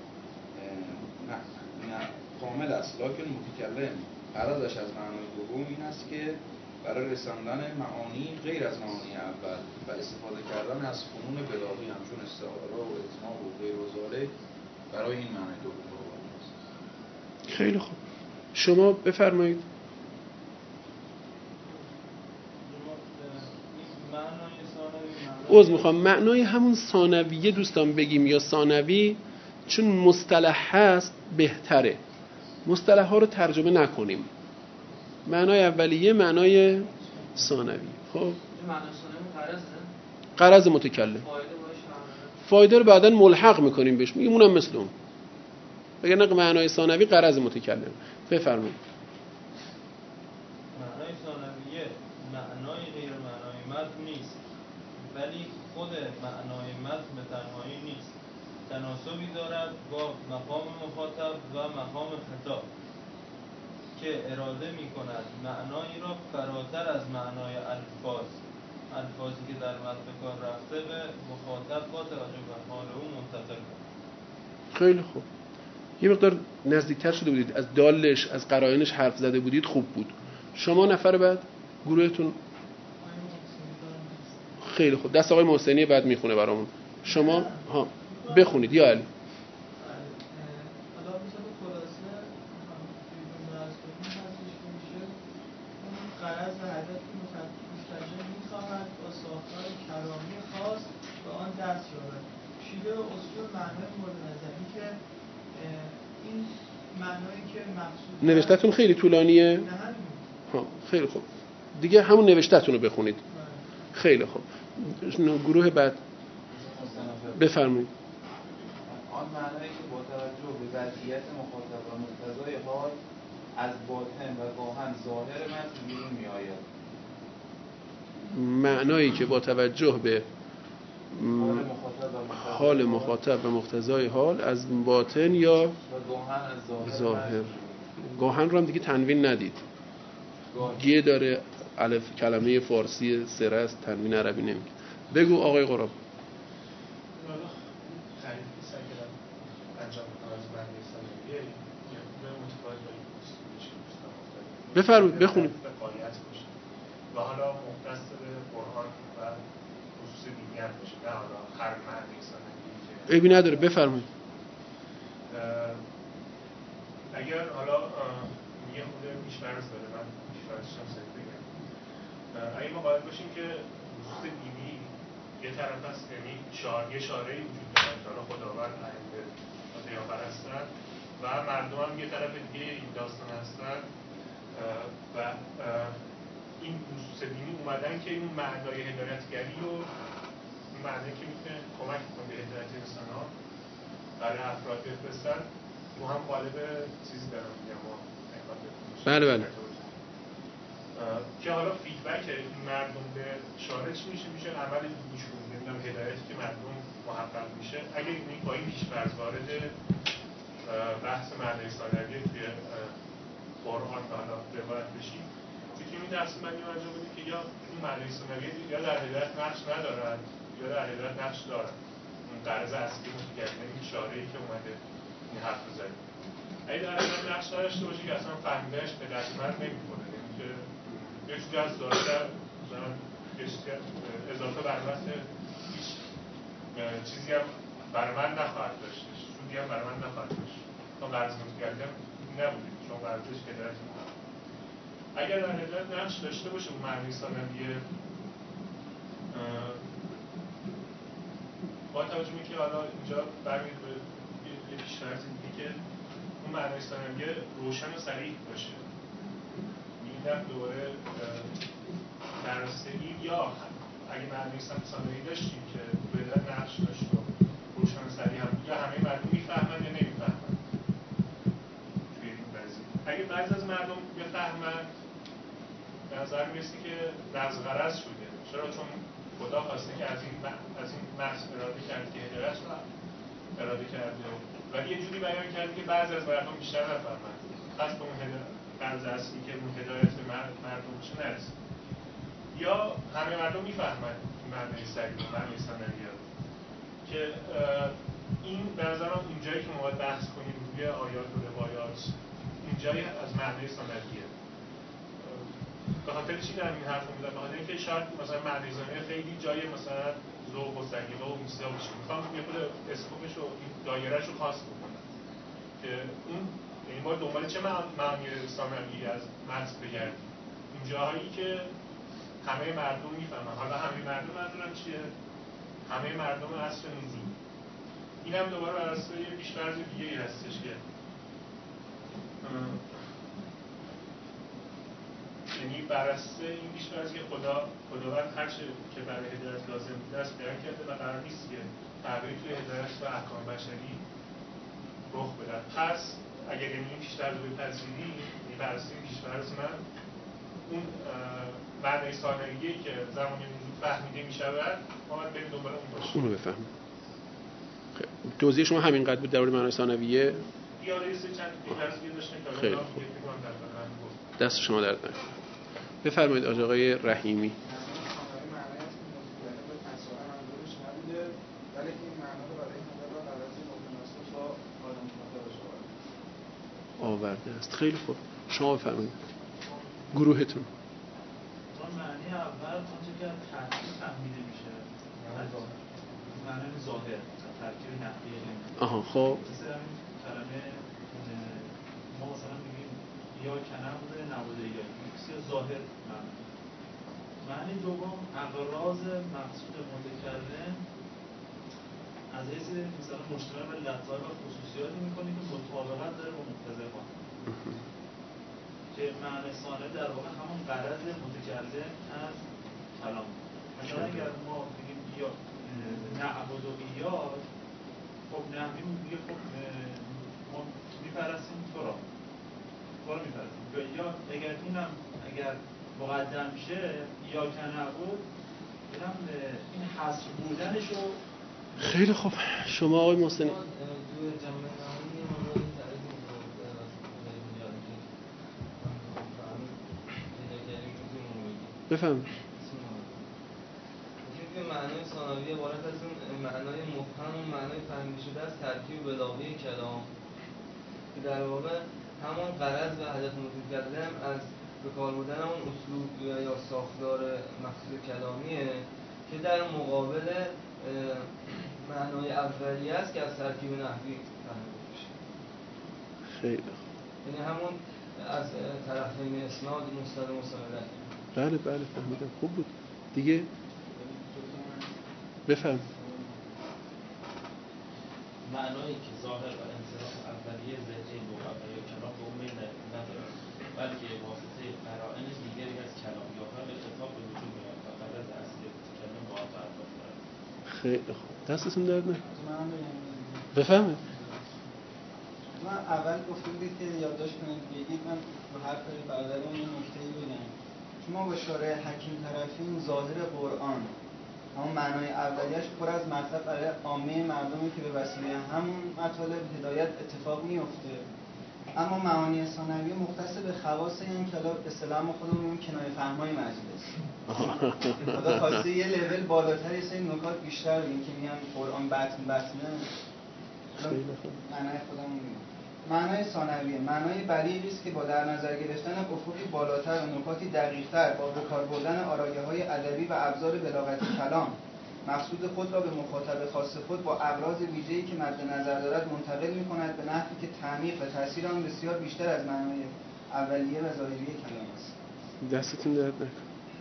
کامل است، لکن متکلم غرضش از معنای دوم این است که برای رساندن معانی غیر از معانی اول و استفاده کردن از فنون بلاغی همچون استعاره و اطماع و غیر و ذالک برای این معنای دوم آورده است. خیلی خوب، شما بفرمایید. عذر میخوام، معنای همون ثانویه دوستان بگیم یا ثانوی، چون مصطلح هست بهتره مصطلح ها رو ترجمه نکنیم. معنای اولیه معنای ثانوی. خب معنای ثانوی قرضه؟ قرض متکلم. فایده رو بعداً ملحق میکنیم بهش، میگیم اونم مثل اون. اگر نه معنای ثانوی قرض متکلم. بفرمایید. معنای ثانویه معنای غیر معنای متن نیست، ولی خود معنای متن به تنهایی نیست، تناسبی دارد با مقام مخاطب و مقام خطاب که اراده می کند معنایی را فراتر از معنای الفاظی که در متن کار رفته به مخاطب با توجه به حال او منتقل کند. خیلی خوب. یه مقدار نزدیکتر شده بودید، از دالش از قرائنش حرف زده بودید، خوب بود. شما نفر بعد گروهتون. خیلی خوب، دست آقای محسنی بعد میخونه برامون. شما ها بخونید یا علی. حالا به طور خلاصه غرض و هدف مستقیم می‌خواهد با ساختار کلامی خاص به آن دست یابد. شیوه و اسلوب معنای مورد نظری که این معنایی که مقصود نوشته‌تون خیلی طولانیه. ها خیلی خوب. دیگه همون نوشته‌تون رو بخونید. خیلی خوب. گروه بعد بفرمایید. آن معنایی که با توجه به وضعیت مخاطب و مقتضای حال از باطن و گاهن ظاهر متن بیرون می‌آید. معنایی که با توجه به حال مخاطب و مقتضای حال از باطن یا ظاهر. گاهن رو هم دیگه تنوین ندید. گیه داره، الف کلمه فارسی سره است، تنوین عربی نمیگه. بگو آقای قراب. بفرمایید بخونید. و حالا مختص به قرآن و خصوص دینیت باشه، نه حالا هر معنی ثانوی عیبی نداره، بفرمایید. اگر حالا یه خود پیش‌فرض داره، من پیش‌فرضش هم صحیح بگم، اگه ما قائل باشیم که خصوص دینی یه طرف هست، یعنی یه شارعی وجود داره، حالا خداوند آینده و پیامبر هستن و مردم هم یه طرف دیگه این داستان هستن و این خصوص دینی اومدن که این معنای هدایتگری و معنی که میتونه کمک کنه به هدایت انسان‌ها برای افراد بفرستن تو هم قالب چیزی دارم میگم ما بله بله که حالا فیدبک این مردم به شارع چی میشه عمل گوشون نمیدونم هدایتی که مردم محقق میشه. اگه این با این پیش‌فرض وارد بحث معنای ثانویه توی قرآن و حالا روایت بشیم، میتونیم تقسیم بندی انجام بدیم که یا اون معنای ثانویه یا در هدایت نقش ندارن یا در هدایت نقش دارن. اون غرض اصلی متکلم این شارعی که اومده این حرف رو زده. اگه در هدایت نقش داشته باشه که اصلا فهمیدنش به دست من نمی‌خوره، یعنی که یه چیزی از ظاهر مثلا اضافه بر متن هیچ چیزی هم برای من نخواهد داشتش، سودی هم برای من نخواهد داشت. چون غرض متکلم نبودیم، چون غرضش هدایت می‌کنه. اگر در هدایت نقش داشته باشه اون معنی ثانویه، با توجه به اینکه حالا اینجا برمی‌گرده به یه پیش‌فرض دیگه که اون معنی ثانویه روشن و صریح باشه. این دوباره درسته یا اگه معنی ثانویه داشتیم که به هدایت نقش داشت و روشن و صریح هم یا همه مردم میفهمن یا نمیفهمن توی این وضعیت. اگه بعضی از مردم بفهمن به نظر میرسه که نقض غرض شده. چرا؟ چون خدا خواسته که از این محض اراده کرده که هدایت رو اراده کرده ولی یه جوری بیان کرده که بعضی از مردم بیشتر نفهمن، پس به اون غرض اصلی که اون هدایت به مردم بشه نرسه. یا همه مردم میفهمن معنی صریح و معنی ثانویه رو که این به نظرم اینجایی که ما باید بحث کنیم روی آیات و روایات، اینجایی از معنی ثانویه. به خاطر چی دارم این حرف رو میزنم؟ به خاطر اینکه شاید مثلا معنی ثانویه خیلی جای مثلا ذوق و سلیقه و موسیقی بشه. میخوام یه خود اسکوپش و دایره‌اش رو خاص بکنم که اون یعنی ما دنبال چه معنی ثانویه از متن بگردیم. این جاهایی که همه مردم میفهمن. حالا همه مردم منظورم چیه؟ همه مردم عصر نزول. این هم دوباره بر اساس یه پیش‌فرض دیگه‌ای هستش که یعنی بر اساس این پیش‌فرض که خداوند هر چه که برای هدایت لازم بوده است بیان کرده و قرار نیست که تغییری توی هدایت و احکام بشری رخ بده. پس اگر این پیش‌فرض رو بپذیری، یعنی بر اساس این پیش‌فرض من اون معنای ثانویه‌ای که زمان نزول فهمیده می‌شود ما باید بریم دنبال اون باشیم. اون رو بفهمیم. توضیح شما همینقدر بود درباره معنای ثانویه؟ یاد یه سه چند پیش‌فرض داشتیم که خیلی خوب. دست شما درد نکنه. بفرمایید آقای رحیمی. آورده است. خیلی خوب. شما بفرمایید. گروهتون. معنی اول آنچه که ترکیب فهمیده میشه معنی ظاهر ترکیب نحوی آها خب مثلا کلمه ما مثلا میگیم یا کنه بوده نبوده یا بسیار ظاهر معنی دوم اغراض مقصود متکلم از حیث مثلا مشتمل بر لطائف و خصوصیاتی میکنه که مطابقت داره با مقتضای قانون که معنی ثانوی در واقع همون غرض متکلم از کلام. مثلا اگر ما بگیم یا نعبد و ایاد، خب نحوی میگه خب ما میپرستیم تو رو میپرستیم یا اگر اینم اگر مقدم شه یا که نعبد اینم این حذف بودنشو. خیلی خوب. شما آقای محسنی بفهم. معنای ثانوی عبارت از اون معنای مبهم و معنای فهمیده شده از ترکیب بلاغی کلام که در واقع همون غرض و هدف متکلم از به کار بردن اون اسلوب یا ساختار مقصود کلامیه که در مقابل معنای اولیه است که از ترکیب نحوی فهمیده میشه. خیلی یعنی همون از طرفین اسناد مستند مستند. بله فهمیدم. خوب بود دیگه. بفهم. معنایی که ظاهر و انصراف اولیه ذهنی لغوی یا کلام به اون میل نداره بلکه واسطه قرائن دیگری از کلام یا هم اتفاق به وجود میاد و غرض اصلی متکلم با آن تعلق داره. خیلی خوب. دستتون درد نکنه. بفهمید. من اول گفتم که یادداشت کنید بگید من رو حرف برادرم یه نکته‌ای بگم. شما با شارع حکیم طرفین ظاهر قرآن همون معنای اولیش پر از مطلب برای عامه مردمی که به وسیله همون مطالب هدایت اتفاق میفته، اما معانی ثانویه مختص به خواص این کلام به اصطلاح خودمون میگیم کنایه فهمای مجلس. خدا خواسته یه لول بالاتر یه سری نکات بیشتر بگیم که میگن قرآن بطنه. معنای خودمون میگیم معنای ثانویه معنای بلیغی است که با در نظر گرفتن افقی بالاتر و نکاتی دقیق‌تر با به کار بردن آرایه‌های ادبی و ابزار بلاغتی کلام مقصود خود را به مخاطب خاص خود با اغراض ویژه‌ای که مد نظر دارد منتقل می‌کند به نحوی که تعمیق و تاثیر آن بسیار بیشتر از معنای اولیه و ظاهریه کلام است. دستتون درد نکنه.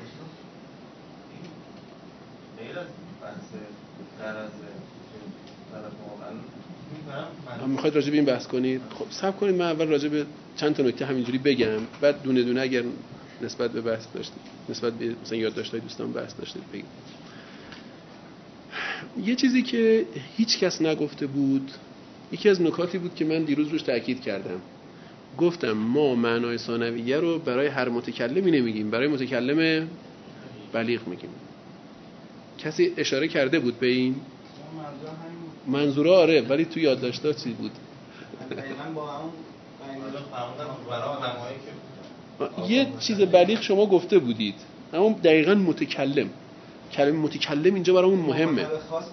غیر از بحث غرض طرف واقعا میخواید راجع به این بحث کنید؟ خب صبر کنید من اول راجع به چند تا نکته همینجوری بگم، بعد دونه دونه اگر نسبت به بحث داشتید، نسبت به مثلا یادداشت‌های دوستان بحث داشتید بگید. یه چیزی که هیچ کس نگفته بود، یکی از نکاتی بود که من دیروز روش تاکید کردم. گفتم ما معنای ثانویه رو برای هر متکلمی نمیگیم، برای متکلم بلیغ میگیم. کسی اشاره کرده بود به این؟ منظوره آره، ولی تو یادداشت‌ها چی بود؟ یه چیز بلیغ شما گفته بودید، اما دقیقاً متکلم، کلمه متکلم اینجا برامون مهمه.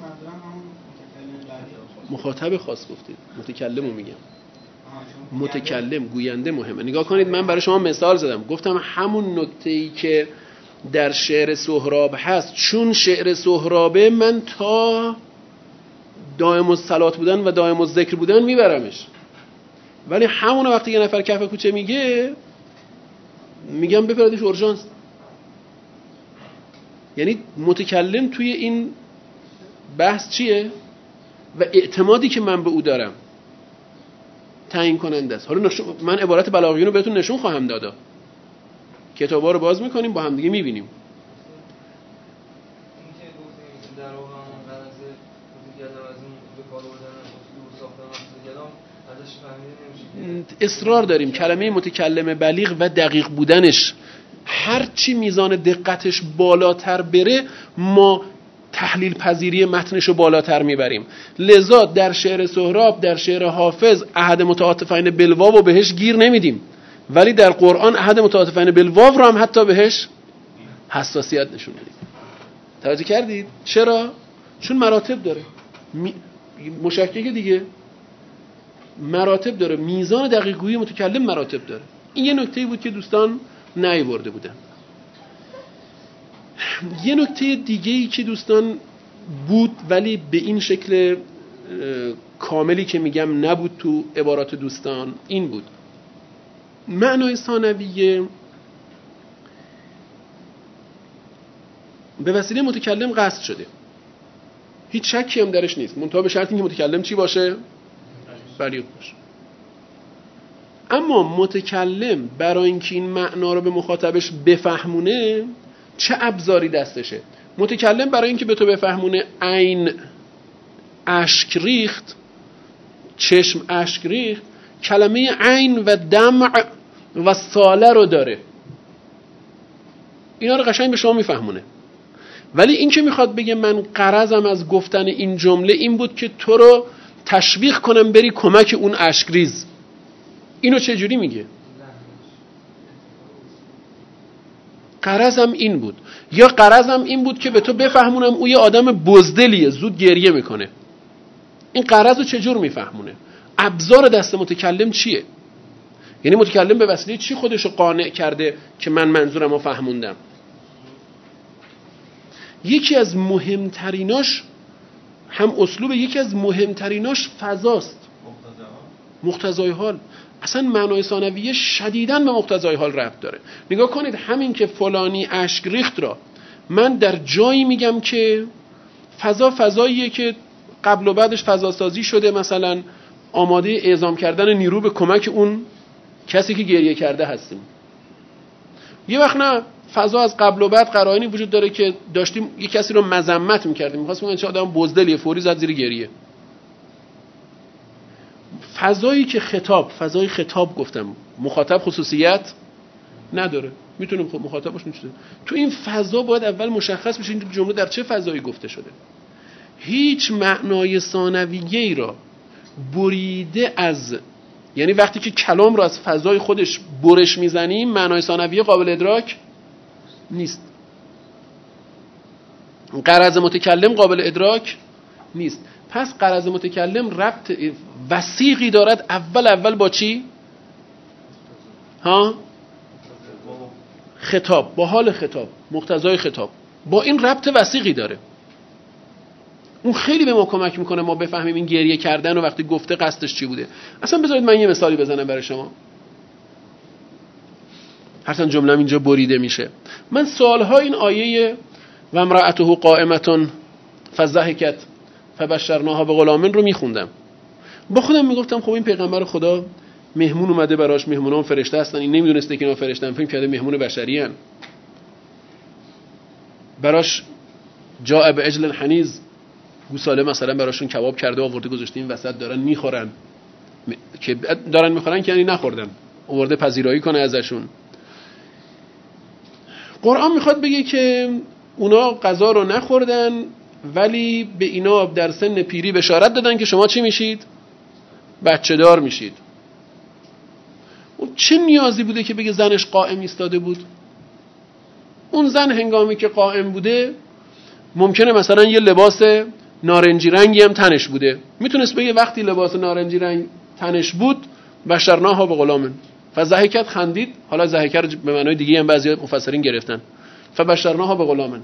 مخاطب خاص گفتید، متکلم رو میگم. متکلم گوینده مهمه. نگاه کنید من برای شما مثال زدم، گفتم همون نکته‌ای که در شعر سهراب هست، چون شعر سهرابه من تا دائم الصلات بودن و دائم الذکر بودن میبرمش، ولی همون وقتی یه نفر کف کوچه میگم بفردش اورژانس. یعنی متکلم توی این بحث چیه و اعتمادی که من به او دارم تعیین کننده است. حالا من عبارت بلاغیون رو بهتون نشون خواهم دادا، کتابا رو باز میکنیم با هم دیگه میبینیم. اصرار داریم کلمه متکلم بلیغ و دقیق بودنش هرچی میزان دقتش بالاتر بره ما تحلیل پذیری متنش رو بالاتر میبریم. لذا در شعر سهراب، در شعر حافظ احد متعاطفین بالواو رو بهش گیر نمیدیم، ولی در قرآن احد متعاطفین بالواو رو هم حتی بهش حساسیت نشون میدیم. توجه کردید؟ چرا؟ چون مراتب داره. مشکک دیگه مراتب داره، میزان دقیق گویی متکلم مراتب داره. این یه نکته‌ای بود که دوستان نیاورده بودن. یه نکته دیگه‌ای که دوستان بود ولی به این شکل کاملی که میگم نبود تو عبارات دوستان، این بود معنای ثانویه به وسیله متکلم قصد شده، هیچ شکی هم درش نیست، منتها به شرطی که متکلم چی باشه؟ بلیغ باشه. اما متکلم برای اینکه این معنا رو به مخاطبش بفهمونه چه ابزاری دستشه؟ متکلم برای اینکه به تو بفهمونه عین اشک ریخت، چشم اشک ریخت، کلمه عین و دمع و ساله رو داره، اینا رو قشنگ به شما میفهمونه. ولی این که میخواد بگه من غرضم از گفتن این جمله این بود که تو رو تشویق کنم بری کمک اون اشکریز، اینو چجوری میگه؟ غرضم این بود، یا غرضم این بود که به تو بفهمونم او یه آدم بزدلیه زود گریه میکنه. این غرض رو چجور میفهمونه؟ ابزار دست متکلم چیه؟ یعنی متکلم به وسیله چی خودشو قانع کرده که من منظورم رو فهموندم؟ یکی از مهمتریناش هم اسلوب، یکی از مهمتریناش فضاست، مقتضای حال. اصلا معنای ثانویه شدیداً به مقتضای حال ربط داره. نگاه کنید، همین که فلانی اشک ریخت را من در جایی میگم که فضاییه که قبل و بعدش فضا سازی شده، مثلا آماده اعزام کردن نیرو به کمک اون کسی که گریه کرده هستیم. یه وقت نه، فضا از قبل و بعد قرائنی وجود داره که داشتیم یه کسی رو مذمت میکردیم، می‌خواستیم بگیم چه آدم بزدلیه، فوری زد زیر گریه. فضایی که فضای خطاب گفتم، مخاطب خصوصیت نداره، میتونه مخاطب باشه نمیشه. تو این فضا باید اول مشخص بشه این جمله در چه فضایی گفته شده. هیچ معنای ثانویه‌ای را بریده از، یعنی وقتی که کلام را از فضای خودش برش میزنیم معنای ثانویه قابل ادراک نیست. غرض متکلم قابل ادراک نیست. پس غرض متکلم ربط وثیقی دارد اول با چی؟ خطاب، با حال خطاب، مقتضای خطاب، با این ربط وثیقی داره. اون خیلی به ما کمک میکنه ما بفهمیم این گریه کردن و وقتی گفته قصدش چی بوده. اصلا بذارید من یه مثالی بزنم برای شما، هرچند جمله‌ام اینجا بریده میشه. من سالها این آیه و امرأته قائمة فضحکت فبشرناها بغلام رو میخوندم، با خودم میگفتم خب این پیغمبر خدا مهمون اومده براش، مهمونان فرشته هستن، این نمیدونسته که اینا فرشتن، فکر کرده مهمون بشری ان. براش جاء بعجل حنیز، گوساله مثلا براشون کباب کرده آورده گذاشته این وسط دارن میخورن، که دارن میخورن که یعنی نخوردن، آورده پذیرایی کنه ازشون. قرآن میخواد بگه که اونا غذا رو نخوردن ولی به اینا در سن پیری بشارت دادن که شما چی میشید؟ بچه دار میشید. اون چه نیازی بوده که بگه زنش قائم ایستاده بود؟ اون زن هنگامی که قائم بوده ممکنه مثلا یه لباس نارنجی رنگی هم تنش بوده، میتونست بگه وقتی لباس نارنجی رنگ تنش بود بشرناها بغلام فضحکت، خندید. حالا ضحکه رو به معنای دیگه هم بعضی مفسرین گرفتن، فبشرناها بغلام.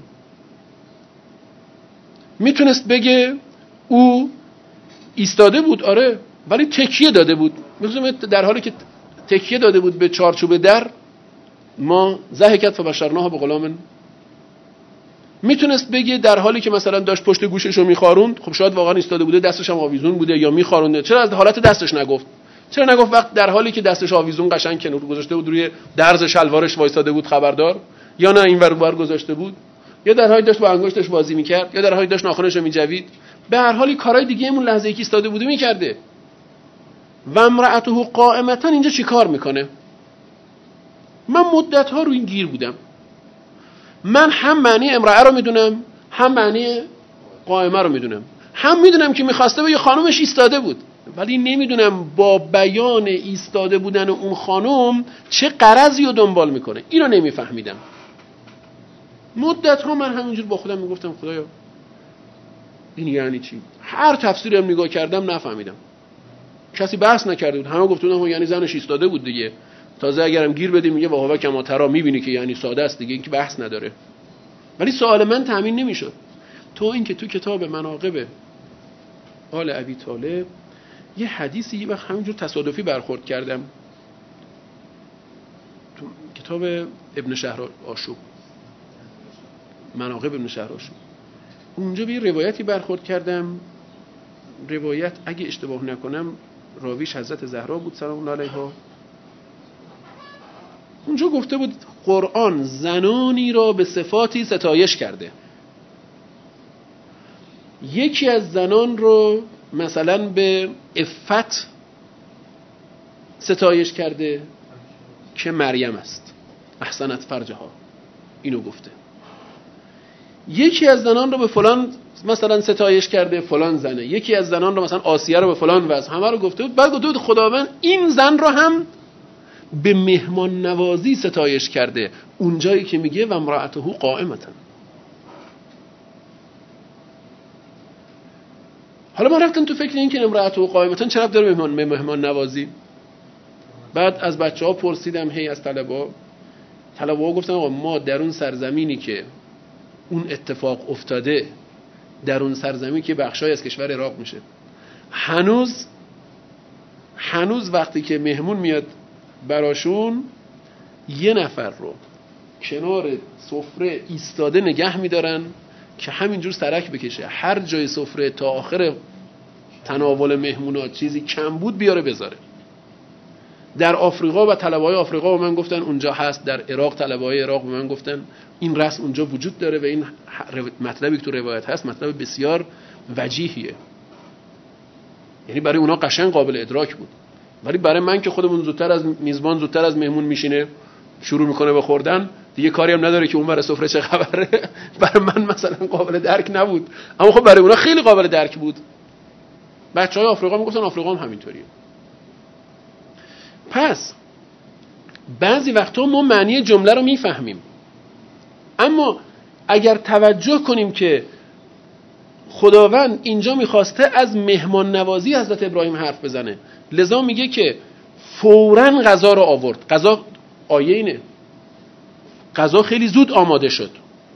میتونست بگه او ایستاده بود، آره، ولی تکیه داده بود. مثلا در حالی که تکیه داده بود به چارچوب در، ما ضحکت فبشرناها بغلام. میتونست بگه در حالی که مثلا داشت پشت گوشش رو میخاروند، خب شاید واقعا ایستاده بوده دستش هم آویزون بوده یا میخارونده، چرا از حالت دستش نگفت؟ چرا نگفت وقت در حالی که دستش آویزون قشنگ کنار گذاشته بود روی درز شلوارش وایساده بود خبردار، یا نه این ور اون ور گذاشته بود، یا در حالی داشت با انگشتش بازی میکرد، یا در حالی داشت ناخنش رو میجوید، به هر حالی کارهای دیگه اون لحظه‌ای که ایستاده بوده میکرده. و امرأته قائمتن اینجا چی کار میکنه؟ من مدت‌ها رو این گیر بودم. من هم معنی امرأه رو میدونم، هم معنی قائمه رو میدونم، هم میدونم که میخواسته به یه خانومش ایستاده بود، ولی نمیدونم با بیان ایستاده بودن اون خانوم چه غرضی رو دنبال میکنه. اینو نمیفهمیدم. مدت‌ها من همینجور با خودم میگفتم خدایا این یعنی چی؟ هر تفسیری هم نگاه کردم نفهمیدم. کسی بحث نکرده بود، همه گفتن ها یعنی زنش ایستاده بود دیگه. تازه اگرم گیر بدیم میگه واهوا کما ترا، میبینی که یعنی ساده است دیگه، این که بحث نداره. ولی سوال من تامین نمیشد. تو اینکه تو کتاب مناقب آل ابی طالب یه حدیثی یه وقت همینجور تصادفی برخورد کردم تو کتاب ابن شهر آشوب، مناقب ابن شهر آشوب، اونجا به یه روایتی برخورد کردم. روایت اگه اشتباه نکنم راویش حضرت زهرا بود سلام الله علیها. اونجا گفته بود قرآن زنانی را به صفاتی ستایش کرده. یکی از زنان رو مثلا به عفت ستایش کرده که مریم است، احسنت فرجها، اینو گفته. یکی از زنان رو به فلان مثلا ستایش کرده، فلان زنه. یکی از زنان رو مثلا آسیه رو به فلان وضع، همه رو گفته بود. بعد گفته بود خداوند این زن رو هم به مهمان نوازی ستایش کرده، اونجایی که میگه و امرأته قائمتن. حالا ما رفتم تو فکر این که امرأته قائمتن چرا داره به مهمان نوازی. بعد از بچه‌ها پرسیدم، هی از طلبه‌ها گفتن آقا ما در اون سرزمینی که اون اتفاق افتاده، در اون سرزمینی که بخشای از کشور عراق میشه، هنوز وقتی که مهمون میاد براشون یه نفر رو کنار سفره ایستاده نگه میدارن که همینجور سرک بکشه، هر جای سفره تا آخر تناول مهمونات چیزی کم بود بیاره بذاره. در آفریقا و طلبه‌های آفریقا به من گفتن اونجا هست، در عراق طلبه‌های عراق به من گفتن این رسم اونجا وجود داره و این مطلبی که تو روایت هست مطلب بسیار وجیحیه، یعنی برای اونا قشنگ قابل ادراک بود. ولی برای من که خودمون زودتر از میزبان زودتر از مهمون میشینه شروع میکنه به خوردن، دیگه کاری هم نداره که اون برای سفره چه خبره، برای من مثلا قابل درک نبود، اما خب برای اونا خیلی قابل درک بود. بچهای آفریقا میگفتن آفریقا هم همینطوریه. پس بعضی وقتا ما معنی جمله رو میفهمیم، اما اگر توجه کنیم که خداوند اینجا میخواسته از مهمان نوازی حضرت ابراهیم حرف بزنه، لذا میگه که فوراً غذا رو آورد. غذا آیه اینه، غذا خیلی زود آماده شد.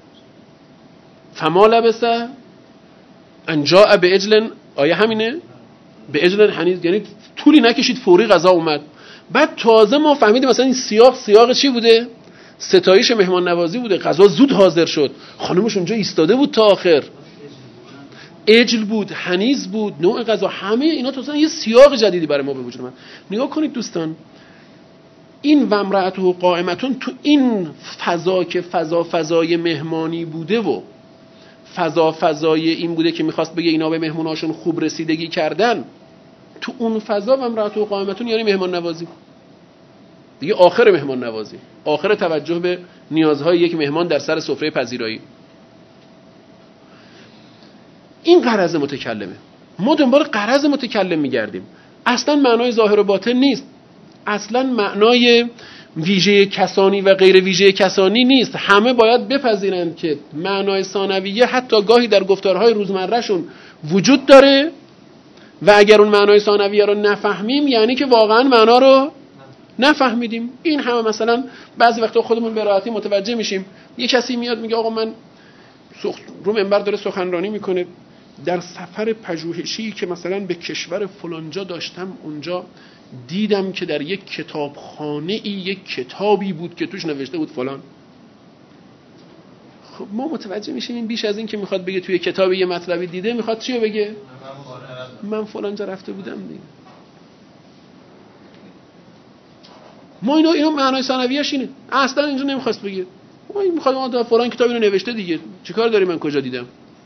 فما لبث ان جاء بعجل، آیه همینه، بعجل حنیذ، یعنی طولی نکشید فوری غذا اومد. بعد تازه ما فهمیدیم مثلا این سیاق چی بوده؟ ستایش مهمان نوازی بوده. غذا زود حاضر شد، خانمش اونجا ایستاده بود تا آخر، عجل بود، حنیذ بود، نوع غذا، همه اینا تو یه سیاق جدیدی برای ما به وجود اومد. نگاه کنید دوستان، این و امرأته قائمتون تو این فضا که فضای مهمانی بوده و فضای این بوده که میخواست بگه اینا به مهموناشون خوب رسیدگی کردن، تو اون فضا و امرأته قائمتون یعنی مهمان نوازی دیگه، آخر مهمان نوازی، آخر توجه به نیازهای یک مهمان در سر سفره پذیرایی. این غرض متکلمه. ما دنبال غرض متکلم میگردیم، اصلا معنای ظاهر و باطن نیست، اصلا معنای ویژه کسانی و غیر ویژه کسانی نیست. همه باید بپذیرند که معنای ثانویه حتی گاهی در گفتارهای روزمرهشون وجود داره و اگر اون معنای ثانویه رو نفهمیم یعنی که واقعا معنا رو نفهمیدیم. این همه مثلا بعضی وقتا خودمون به راحتی متوجه میشیم، یه کسی میاد میگه آقا من رو منبر داره سخنرانی میکنه، در سفر پژوهشی که مثلا به کشور فلانجا داشتم، اونجا دیدم که در یک کتابخانه یک کتابی بود که توش نوشته بود فلان. خب ما متوجه میشیم این بیش از این که میخواد بگه توی کتاب یه مطلبی دیده، میخواد چیو بگه؟ من فلان جا رفته بودم دیگه. ما اینو معنای ثانویه‌اش اینه. اصلا اینجا نمیخواست بگه. ما میخواد ما فلان کتاب اینو نوشته دیگه. چیکار داری من کجا دیدم؟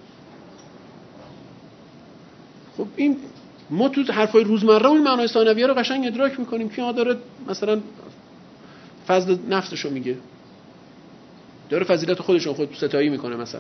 خب این ما تو حرفای روزمره اون معنای ثانویه رو قشنگ ادراک میکنیم که داره مثلا فضل نفسشو میگه، داره فضیلت خودشو خود ستایی میکنه مثلا.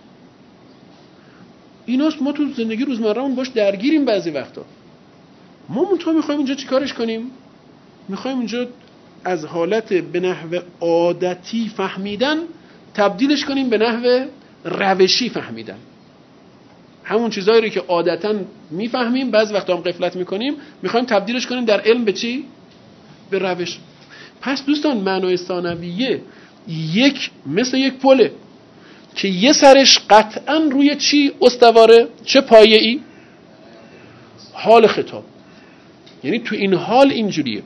ایناست ما تو زندگی روزمره اون باش درگیریم بعضی وقتا. ما منتها میخوایم اینجا چیکارش کنیم؟ میخوایم اینجا از حالت به نحو عادتی فهمیدن تبدیلش کنیم به نحو روشی فهمیدن. همون چیزایی رو که عادتاً میفهمیم بعضی وقتا هم غفلت میکنیم، میخوایم تبدیلش کنیم در علم به چی؟ به روش. پس دوستان معنای ثانویه مثل یک پله که یه سرش قطعاً روی چی استواره؟ چه پایه‌ای؟ حال خطاب. یعنی تو این حال اینجوریه.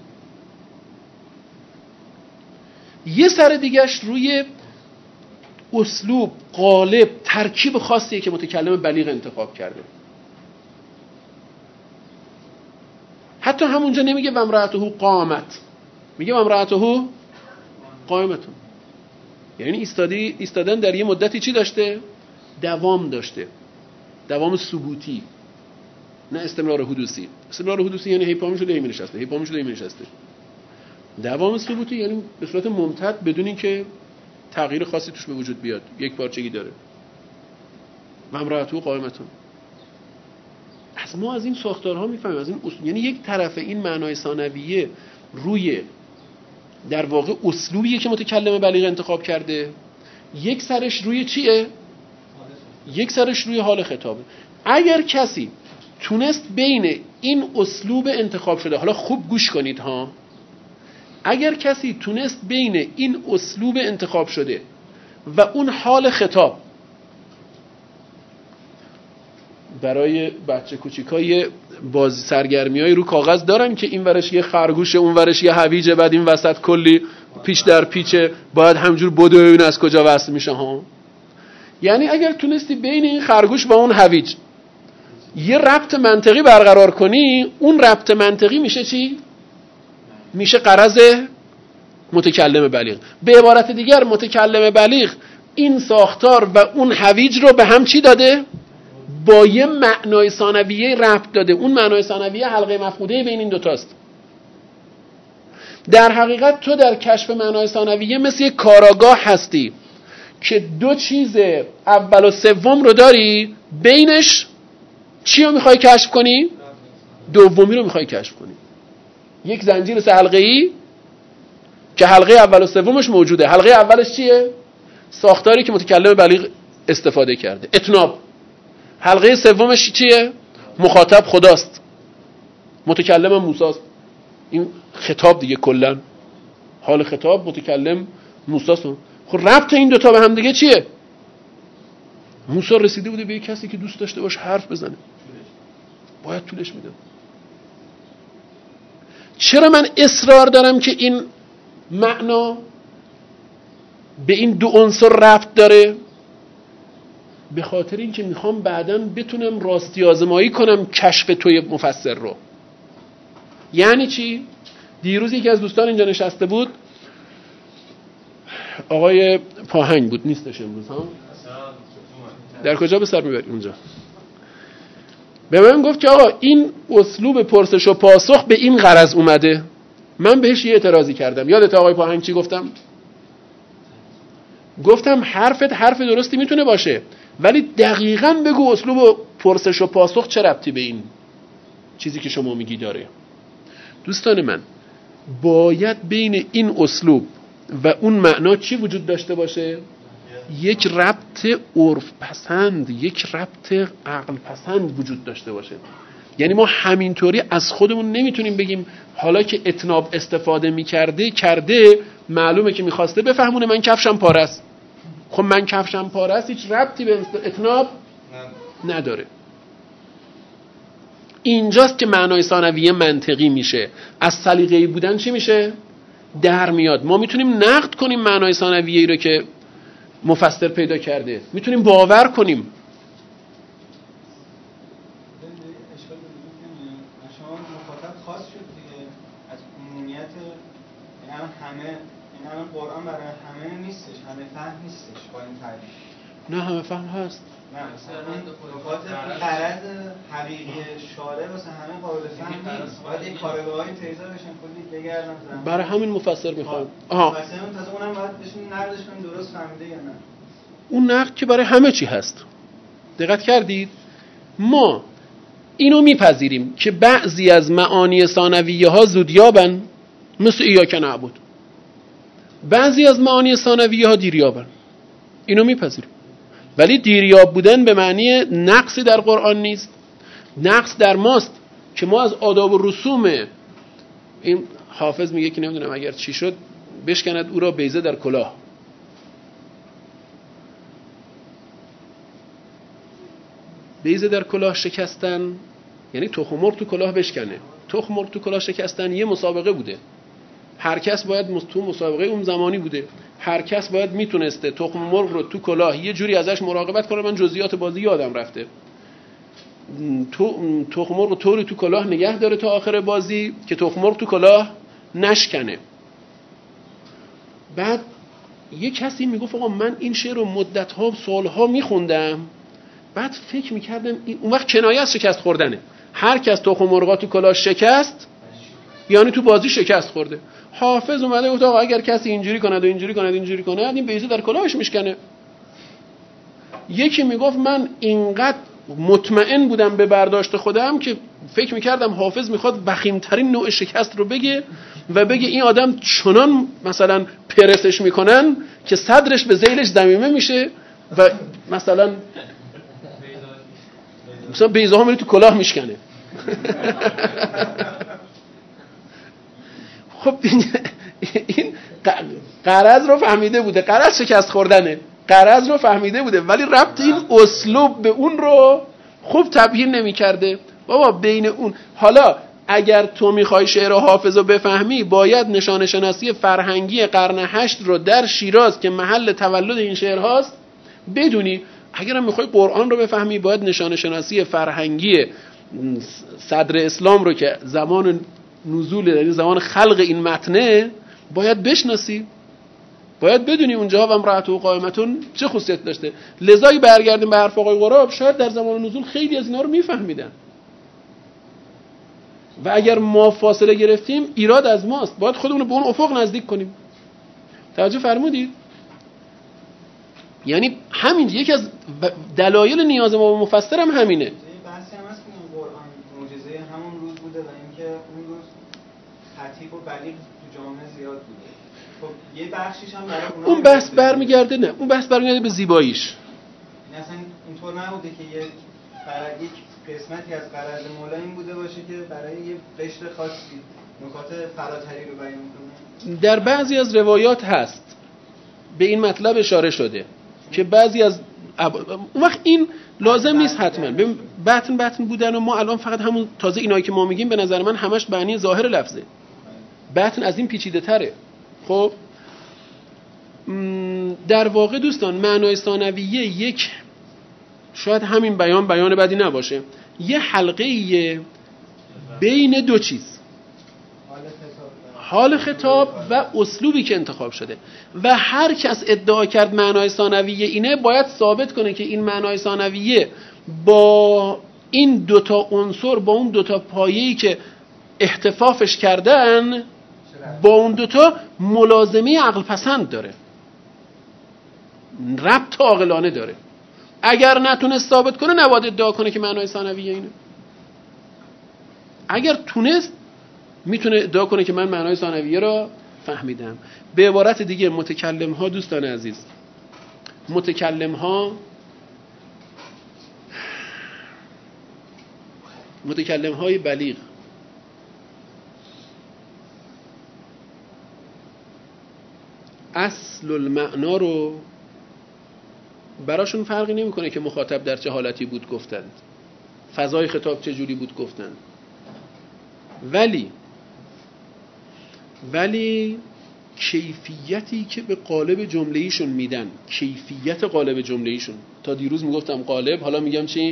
یه سر دیگهش روی اسلوب، قالب، ترکیب خاصیه که متکلم بلیغ انتخاب کرده. حتی همونجا نمیگه و امرأته قامت، میگه و امرأته قائمتون. یعنی ایستادن در یه مدتی چی داشته؟ دوام داشته، دوام ثبوتی، نه استمرار حدوثی. استمرار حدوثی یعنی هی پا میشده هی می‌نشسته، هی پا میشده هی می‌نشسته. دوام ثبوتی یعنی به صورت ممتد بدون اینکه تغییر خاصی توش به وجود بیاد، یک پارچگی داره. و امرأته قائمتون. ما از این ساختارها میفهمیم، از این یعنی یک طرف این معنای ثانویه روی در واقع اسلوبیه که متکلم بلیغ انتخاب کرده، یک سرش روی چیه؟ یک سرش روی حال خطابه. اگر کسی تونست بین این اسلوب انتخاب شده، حالا خوب گوش کنید ها، اگر کسی تونست بین این اسلوب انتخاب شده و اون حال خطاب، برای بچه کوچیکای بازی سرگرمیای رو کاغذ دارن که این ورش یه خرگوشه، اون ورش یه هویجه، بعد این وسط کلی پیچ در پیچه، باید همجور بدو ببین از کجا وصل میشه ها. یعنی اگر تونستی بین این خرگوش و اون هویج یه ربط منطقی برقرار کنی، اون ربط منطقی میشه چی؟ میشه غرض متکلم بلیغ. به عبارت دیگر متکلم بلیغ این ساختار و اون هویج رو به هم چی داده؟ با یه معنای ثانویه ربط داده. اون معنای ثانویه حلقه مفقوده بین این دوتاست. در حقیقت تو در کشف معنای ثانویه مثل یک کاراگاه هستی که دو چیز اول و سوم رو داری، بینش چی رو میخوای کشف کنی؟ دومی رو میخوای کشف کنی. یک زنجیر سه حلقه‌ای که حلقه اول و سومش موجوده. حلقه اولش چیه؟ ساختاری که متکلم بلیغ استفاده کرده، اتناب. حلقه سومش چیه؟ مخاطب خداست، متکلم موساست. این خطاب دیگه کلا حال خطاب، متکلم موساست. خب ربط این دوتا به هم دیگه چیه؟ موسی رسیده بوده به یک کسی که دوست داشته باشه حرف بزنه، باید طولش میده. چرا من اصرار دارم که این معنا به این دو عنصر ربط داره؟ به خاطر اینکه میخوام بعداً بتونم راستی آزمایی کنم کشف توی مفسر رو. یعنی چی؟ دیروز یکی از دوستان اینجا نشسته بود، آقای پاهنگ بود، نیستش امروز ها؟ در کجا به سر میبری؟ اونجا. به من گفت که آقا این اسلوب پرسش و پاسخ به این غرض اومده. من بهش یه اعتراضی کردم. یادت آقای پاهنگ چی گفتم؟ گفتم حرفت حرف درستی میتونه باشه، ولی دقیقاً بگو اسلوب پرسش و پاسخ چه ربطی به این چیزی که شما میگی داره. دوستان من، باید بین این اسلوب و اون معنا چی وجود داشته باشه؟ یک ربط عرف پسند، یک ربط عقل پسند وجود داشته باشه. یعنی ما همینطوری از خودمون نمیتونیم بگیم حالا که اتناب استفاده کرده معلومه که میخواسته بفهمونه من کفشم پاره است. خب من کفشم پاره است هیچ ربطی به اتناب نداره. اینجاست که معنای ثانویه منطقی میشه. از سلیقه‌ای بودن چی میشه؟ در میاد. ما میتونیم نقد کنیم معنای ثانویه‌ای رو که مفسر پیدا کرده، میتونیم باور کنیم. شما مخاطب خاص شد دیگه از عمومیت، این الان قرآن برای همه نیستش، همه فهم نیستش با این تعریف. نه همه فهم هست. نه مثلا نکات غرض حقیقی شارع واسه همه قابل فهم نیست. باید این کارگاه‌های پیدا بشن کلی بگردن. برای همین مفسر میخوام. مثلا تازه اونم باید بهشون نقدش کنیم درست فهمیده یا نه. اون نقد که برای همه چی هست. دقت کردید؟ ما اینو میپذیریم که بعضی از معانی ثانویه ها زودیابن، مثل ایاک نعبد. بعضی از معانی ثانویه ها دیریابن. اینو میپذیریم. ولی دیریاب بودن به معنی نقصی در قرآن نیست. نقص در ماست که ما از آداب و رسوم، این حافظ میگه که نمیدونم اگر چی شد بشکند او را بیضه در کلاه. بیضه در کلاه شکستن یعنی تخم مرغ تو کلاه بشکنه. تخم مرغ تو کلاه شکستن یه مسابقه بوده. هر کس باید تو مسابقه اون زمانی بوده. هر کس باید میتونسته تخم مرغ رو تو کلاه یه جوری ازش مراقبت کنه. من جزئیات بازی یادم رفته. تخم مرغ رو طوری تو کلاه نگه داره تا آخر بازی که تخم مرغ تو کلاه نشکنه. بعد یه کسی میگفت آقا من این شعر رو مدت‌ها سال‌ها میخوندم، بعد فکر میکردم اون وقت کنایه از شکست خوردنه. هر کس تخم مرغا تو کلاه شکست یعنی تو بازی شکست خورده. حافظ اومده گفت آقا اگر کسی اینجوری کند و اینجوری کند اینجوری کند این بیضه در کلاهش میشکنه. یکی میگفت من اینقدر مطمئن بودم به برداشت خودم که فکر میکردم حافظ میخواد وخیمترین نوع شکست رو بگه و بگه این آدم چنان مثلا پرسش میکنن که صدرش به ذیلش ضمیمه میشه و مثلا بیضه ها میره تو کلاه میشکنه. خب این غرض رو فهمیده بوده، غرض شکست خوردنه، غرض رو فهمیده بوده، ولی ربط این اسلوب به اون رو خوب تبیین نمی کرده. بابا بین اون، حالا اگر تو میخوای شعر حافظ رو بفهمی باید نشانه شناسی فرهنگی قرن 8 رو در شیراز که محل تولد این شعر هاست بدونی. اگرم میخوای قرآن رو بفهمی باید نشانه شناسی فرهنگی صدر اسلام رو که زمان نزول، یعنی زمان خلق این متنه باید بشناسی، باید بدونی اونجا و امرأته قائمتون چه خصوصیت داشته. لذایی برگردیم به حرف آقای غراب، شاید در زمان نزول خیلی از اینا رو میفهمیدن و اگر ما فاصله گرفتیم ایراد از ماست، باید خودمون رو به اون افق نزدیک کنیم. توجه فرمودید؟ یعنی همین یکی از دلایل نیاز ما به مفسر هم همینه. بحثی هم هست که قرآن معجزه همون روز بوده و اینکه اون روز خطیب و بلیغ تو جامعه زیاد بوده. خب یه بخشیش هم برای اونا اون بحث برمیگرده، نه اون بحث برمیگرده به زیباییش. این اصلا اینطور نبوده که یک قسمتی از غرض مولا این بوده باشه که برای یه قشر خاصی نکات فراتری رو بیان کنه. در بعضی از روایات هست به این مطلب اشاره شده که بعضی از اون وقت این لازم نیست حتما به بطن بودن و ما الان فقط همون تازه اینایی که ما میگیم به نظر من همش معنی ظاهر لفظه. بطن از این پیچیده تره. خب در واقع دوستان معنای ثانویه یک، شاید همین بیان بدی نباشه، یه حلقه‌ایه بین دو چیز، حال خطاب و اسلوبی که انتخاب شده و هر کس ادعا کرد معنای ثانویه اینه باید ثابت کنه که این معنای ثانویه با این دوتا عنصر، با اون دوتا پایه‌ای که احتفافش کردن با اون دوتا ملازمه عقل پسند داره، ربط عاقلانه داره. اگر نتونست ثابت کنه نباید ادعا کنه که معنای ثانویه اینه. اگر تونست میتونه ادعا کنه که من معنای ثانویه را فهمیدم. به عبارت دیگه متکلم ها دوستان عزیز، متکلم های بلیغ اصل المعنا رو براشون فرقی نمیکنه که مخاطب در چه حالتی بود گفتند، فضای خطاب چه جوری بود گفتند، ولی کیفیتی که به قالب جمله‌ایشون میدن، کیفیت قالب جمله‌ایشون. تا دیروز میگفتم قالب، حالا میگم چی؟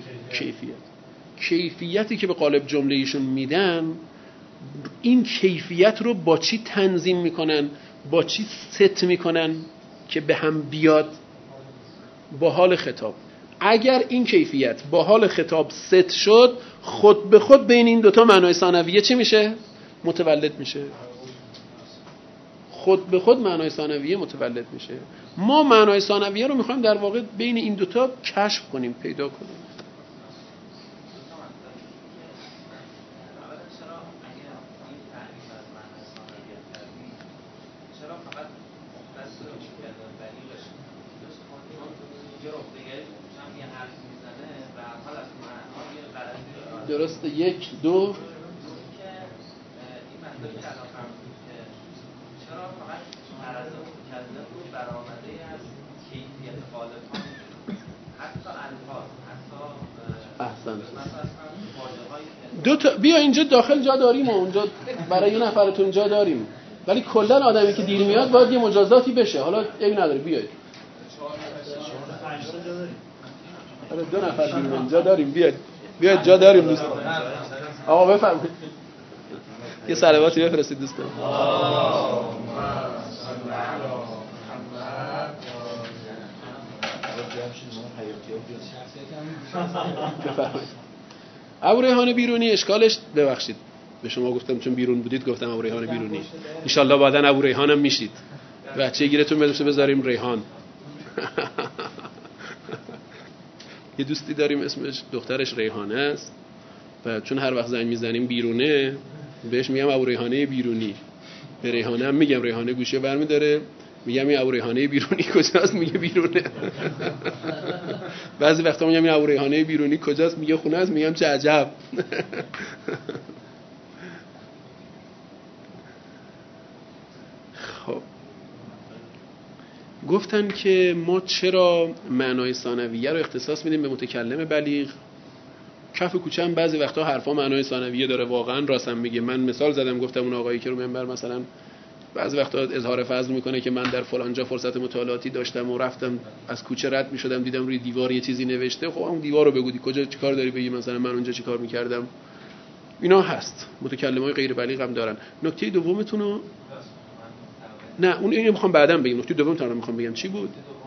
کیفیتی که به قالب جمله‌ایشون میدن، این کیفیت رو با چی تنظیم میکنن، با چی ست میکنن که به هم بیاد؟ با حال خطاب. اگر این کیفیت با حال خطاب ست شد، خود به خود بین این دوتا معنای ثانویه چی میشه؟ متولد میشه. خود به خود معنای ثانویه متولد میشه. ما معنای ثانویه رو میخوایم در واقع بین این دوتا کشف کنیم، پیدا کنیم. درسته. یک دو این مطلبی که الان فرمودید که چرا فقط مرض متکلم رو برآمده از کیفیت غالب ها حتی الفاظ، حتی احسنت. واژه‌هایی دو تا بیا اینجا داخل جا داریم و اونجا برای یه نفرتون جا داریم، ولی کلا آدمی که دیر میاد باید یه مجازاتی بشه. حالا عیب نداره بیاید. حالا 2 نفر بیرون جا داریم، بیاید جا داریم دوستان. آقا بفرمایید یه صلواتی بفرستید دوستان. بفرمایید. ابو ریحان بیرونی اشکالش، ببخشید به شما گفتم چون بیرون بودید گفتم ابو ریحان بیرونی، ان شاء الله بعداً ابو ریحان هم میشید. بچه گیرتون بشه بذاریم ریحان. یه دوستی داریم اسمش دخترش ریحانه است و چون هر وقت زنگ میزنیم بیرونه بهش میگم ابو ریحانه بیرونی. به ریحانه هم میگم، ریحانه گوشه برمی‌داره، میگم این ابو ریحانه بیرونی کجاست؟ میگه بیرونه. بعضی وقتا میگم این ابو ریحانه بیرونی کجاست؟ میگه خونه است. میگم چه عجب. خب گفتن که ما چرا معنای ثانویه رو اختصاص میدیم به متکلم بلیغ؟ کف کوچه هم بعضی وقتا حرفا معنای ثانویه داره، واقعا راستم میگه. من مثال زدم گفتم اون آقایی که رو منبر مثلا بعضی وقتا اظهار فضل میکنه که من در فلان جا فرصت مطالعاتی داشتم و رفتم از کوچه رد میشدم دیدم روی دیوار یه چیزی نوشته. خب اون دیوار رو بگو کجا چیکار داری بگی مثلا من اونجا چیکار میکردم. اینا هست. متکلمای غیر بلیغ هم دارن. نکته دومتون رو نه اون اینو میخوام بعداً بگم. نکته دومتون رو میخوام بگم چی بود؟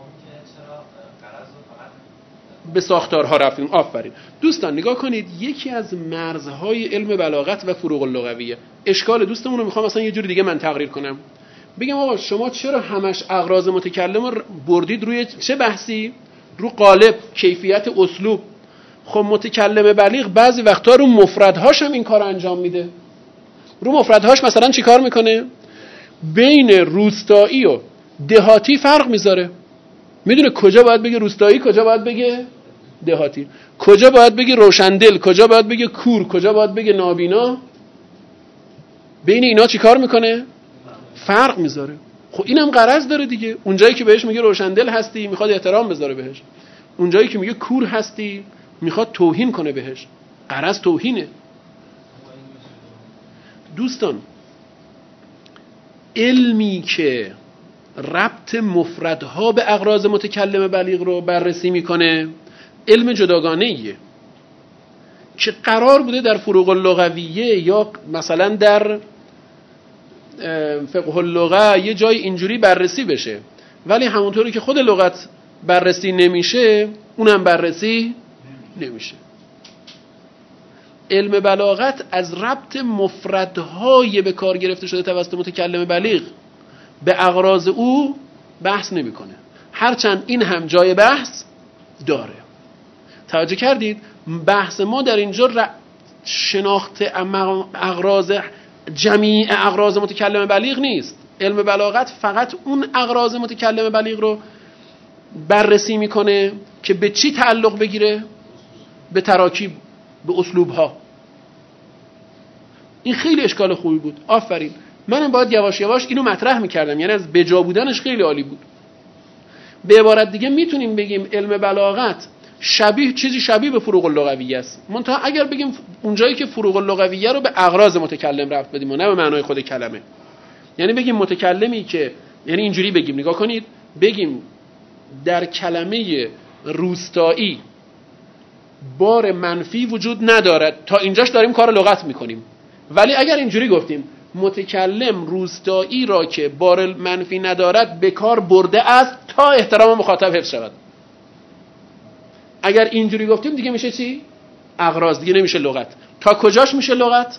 به ساختارها رفتیم. آفرین دوستان، نگاه کنید. یکی از مرزهای علم بلاغت و فروق اللغویه. اشکال دوستمون رو میخوام مثلا یه جور دیگه من تقریر کنم. بگم آقا شما چرا همش اغراض متکلم رو بردید روی چه بحثی؟ رو قالب، کیفیت، اسلوب. خب متکلم بلیغ بعضی وقتا رو مفردهاش هم این کار انجام میده. رو مفردهاش مثلا چی کار میکنه؟ بین روستایی و دهاتی فرق میذاره. میدونه کجا باید بگه روستایی، کجا باید بگه دهاتی، کجا باید بگه روشندل، کجا باید بگه کور، کجا باید بگه نابینا. بین اینا چی کار میکنه؟ فرق میذاره. خب اینم غرض داره دیگه. اونجایی که بهش میگه روشندل هستی میخواد احترام بذاره بهش، اونجایی که میگه کور هستی میخواد توهین کنه بهش. غرض توهینه. دوستان علمی که ربط مفردها به اغراض متکلم بلیغ رو بررسی میکنه علم جداگانه ایه که قرار بوده در فروق اللغویه یا مثلا در فقه اللغه یه جای اینجوری بررسی بشه، ولی همونطوری که خود لغت بررسی نمیشه اونم بررسی نمیشه. علم بلاغت از ربط مفردهای به کار گرفته شده توسط متکلم بلیغ به اغراض او بحث نمیکنه، هرچند این هم جای بحث داره. توجه کردید؟ بحث ما در اینجا شناخت اغراض جمیع اغراض متکلم بلیغ نیست. علم بلاغت فقط اون اغراض متکلم بلیغ رو بررسی میکنه که به چی تعلق بگیره؟ به تراکیب، به اسلوبها. این خیلی اشکال خوبی بود. آفرین. منم باید یواش یواش اینو مطرح میکردم، یعنی از بجا بودنش خیلی عالی بود. به عبارت دیگه میتونیم بگیم علم بلاغت چیزی شبیه به فروق اللغویه است، منتها اگر بگیم اونجایی که فروق اللغویه رو به اغراض متکلم رفت بدیم و نه به معنای خود کلمه. یعنی بگیم متکلمی که، یعنی اینجوری بگیم، نگاه کنید، بگیم در کلمه روستایی بار منفی وجود ندارد، تا اینجاش داریم کار لغت میکنیم. ولی اگر اینجوری گفتیم متکلم روستایی را که بار منفی ندارد به کار برده است تا احترام مخاطب حفظ شود، اگر اینجوری گفتیم دیگه میشه چی؟ اغراض، دیگه نمیشه لغت. تا کجاش میشه لغت؟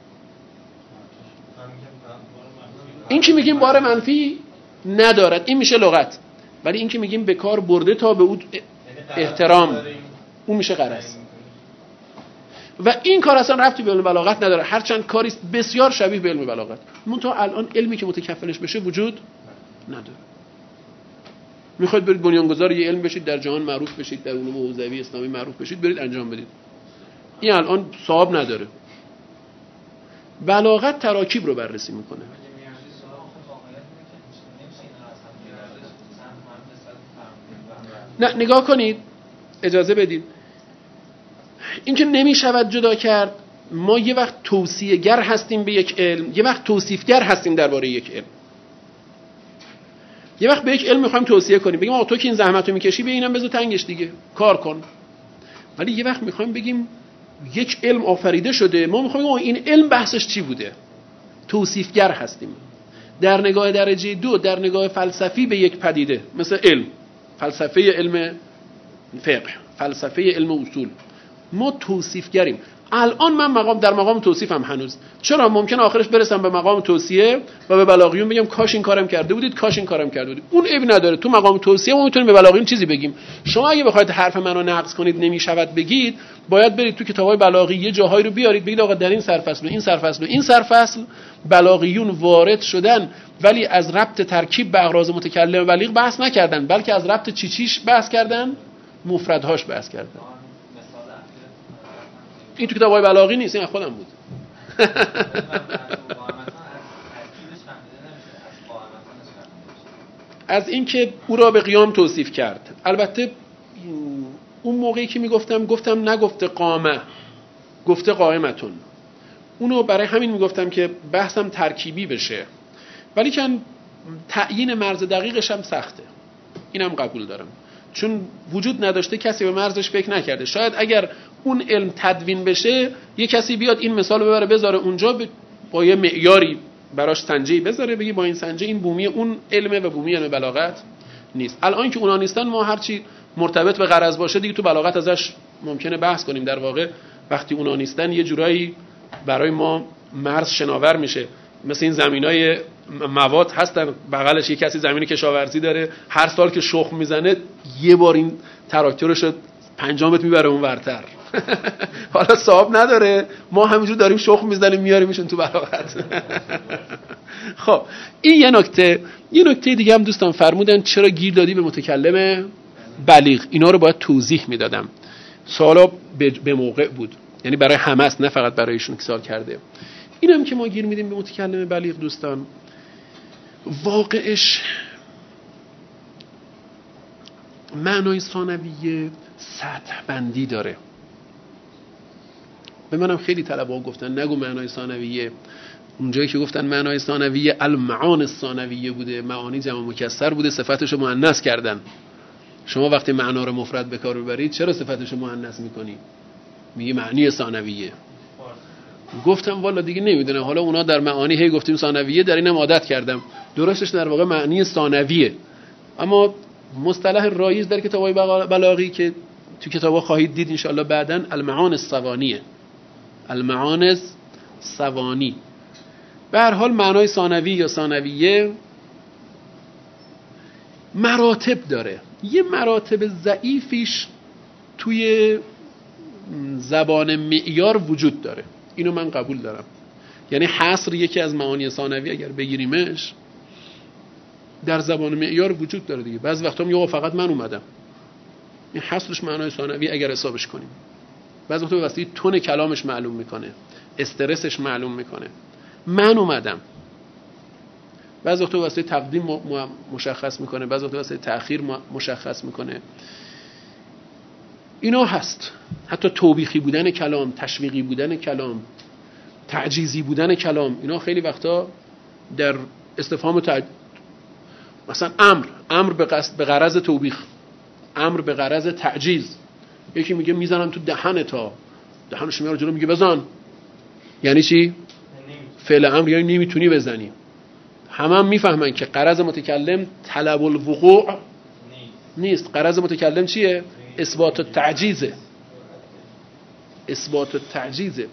این که میگیم بار منفی ندارد این میشه لغت، ولی این که میگیم به کار برده تا به او احترام، اون میشه غرض. و این کار اصلا ربطی به علم بلاغت نداره، هرچند کاری بسیار شبیه به علم بلاغت، منتها الان علمی که متکفلش بشه وجود نداره. میخواید برید بنیانگذار یه علم بشید، در جهان معروف بشید، در علوم حوزوی اسلامی معروف بشید، برید انجام بدید. این الان صاحب نداره. بلاغت تراکیب رو بررسی میکنه. نه نگاه کنید، اجازه بدید، این که نمیشود جدا کرد. ما یه وقت توصیه‌گر هستیم به یک علم، یه وقت توصیفگر هستیم درباره یک علم. یه وقت به یک علم میخوایم توصیه کنیم، بگیم آقا تو که این زحمت رو میکشی به اینم بذار تنگش دیگه، کار کن. ولی یه وقت میخوایم بگیم یک علم آفریده شده، ما میخوایم آقا این علم بحثش چی بوده. توصیفگر هستیم. در نگاه درجه 2، در نگاه فلسفی به یک پدیده مثل علم، فلسفه علم فقه، فلسفه علم اصول، ما توصیفگریم. الان من در مقام توصیفم هنوز. چرا؟ ممکن آخرش برسم به مقام توصیه و به بلاغیون بگم کاش این کارم کرده بودید، کاش این کارم کرده بودید. اون عیب نداره. تو مقام توصیه ما میتونیم به بلاغیون چیزی بگیم. شما اگه بخواید حرف منو نقض کنید نمیشود بگید، باید برید تو کتابای بلاغی یه جاهایی رو بیارید بگید آقا در این سرفصل و این سرفصل و این سرفصل بلاغیون وارد شدن ولی از ربط ترکیب به اغراض متکلم بلیغ بحث نکردن، بلکه از ربط چیچیش بحث کردن، مفردهاش بحث کردن. این تو کتابای بلاغی نیست، این خودم بود. از اینکه او را به قیام توصیف کرد. البته اون موقعی که گفتم نگفته قامه، گفته قائمتون. اونو برای همین میگفتم که بحثم ترکیبی بشه، ولی که تعیین مرز دقیقش هم سخته، اینم قبول دارم، چون وجود نداشته کسی به مرزش فکر نکرده. شاید اگر اون علم تدوین بشه یه کسی بیاد این مثال ببره بذاره اونجا، با یه معیاری براش سنجه‌ای بذاره، بگی با این سنجه این بومی اون علمه و بومی علم بلاغت نیست. الان که اونا نیستن، ما هرچی مرتبط به غرض باشه دیگه تو بلاغت ازش ممکنه بحث کنیم. در واقع وقتی اونا نیستن یه جورایی برای ما مرز شناور میشه. مثل این زمینای مواد هستن، بغلش یه کسی زمین کشاورزی داره، هر سال که شخم میزنه یه بار این تراکتورشو 5 متر میبره اون ورتر. حالا صاحب نداره، ما همینجور داریم شخم میزنیم میاریم میشون تو بلاغت. خب این یه نکته دیگه هم دوستان فرمودن چرا گیر دادی به متکلم بلیغ. اینا رو باید توضیح میدادم. سوالا به موقع بود، یعنی برای همه است، نه فقط برای ایشون که سوال کرده. اینم که ما گیر میدیم به متکلم بلیغ دوستان، واقعش معنای ثانویه سطح بندی داره. به منم خیلی طلبه‌ها گفتن نگو معنای ثانویه. اونجایی که گفتن معنای ثانویه المعان الثانویه بوده، معانی جمع مکسر بوده، صفتشو مؤنث کردن. شما وقتی معنا رو مفرد به کار ببرید چرا صفتشو مؤنث میکنی؟ میگه معنی ثانویه. گفتم والا دیگه نمیدونم، حالا اونا در معانی هی گفتیم ثانویه، در اینم عادت کردم. درستش در واقع معنی ثانویه، اما مصطلح رایج در کتابای بلاغی که تو کتابا خواهید دید ان شاء الله بعداً، المعان الثوانیه، المعان الثوانی. به هر حال معنای ثانوی یا ثانویه مراتب داره. یه مراتب ضعیفیش توی زبان معیار وجود داره، اینو من قبول دارم. یعنی حصر یکی از معانی ثانوی اگر بگیریمش در زبان معیار وجود داره دیگه. بعضی وقتا میگه فقط من اومدم، این حصرش معنای ثانوی اگر حسابش کنیم. بعضی وقتا به واسطه تون کلامش معلوم میکنه، استرسش معلوم میکنه، من اومدم. بعضی وقتا به واسطه تقدیم مشخص میکنه، بعضی وقتا به واسطه تأخیر مشخص میکنه. اینا هست. حتی توبیخی بودن کلام، تشویقی بودن کلام، تعجیزی بودن کلام، اینا خیلی وقتا در استفهام مثلا امر به غرض توبیخ، امر به غرض تعجیز. یکی میگه میزنم تو دهنش میاره جلو، میگه بزن. یعنی چی؟ فعل امر یعنی نمیتونی بزنی. هم میفهمن که غرض متکلم طلب الوقوع نیست. غرض متکلم چیه؟ اثبات التعجیزه. اثبات التعجیزه.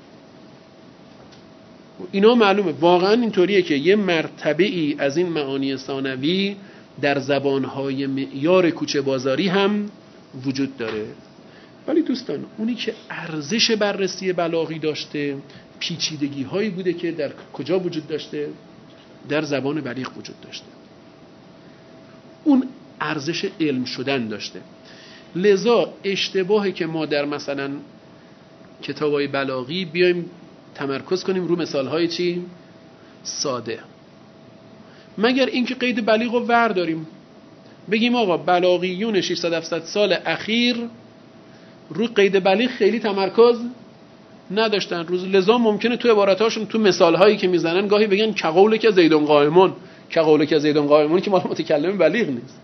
اینا معلومه. واقعا اینطوریه که یه مرتبه ای از این معانی ثانوی در زبانهای معیار کوچه بازاری هم وجود داره. ولی دوستان اونی که ارزش بررسی بلاغی داشته، پیچیدگی هایی بوده که در کجا وجود داشته؟ در زبان بلیغ وجود داشته. اون ارزش علم شدن داشته. لذا اشتباهی که ما در مثلا کتابای بلاغی بیایم تمرکز کنیم رو مثالهای چی؟ ساده. مگر اینکه قید بلیغ رو ورداریم بگیم آقا بلاغیون 600-700 سال اخیر رو قید بلیغ خیلی تمرکز نداشتن. لذا ممکنه تو عباراتاشون تو مثالهایی که میزنن گاهی بگن کقوله که زیدون قائمون، کقوله که زیدون قائمون که مال متکلم بلیغ نیست.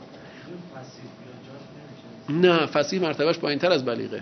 نه، فصیح مرتبهش پایین‌تر از بلیغه.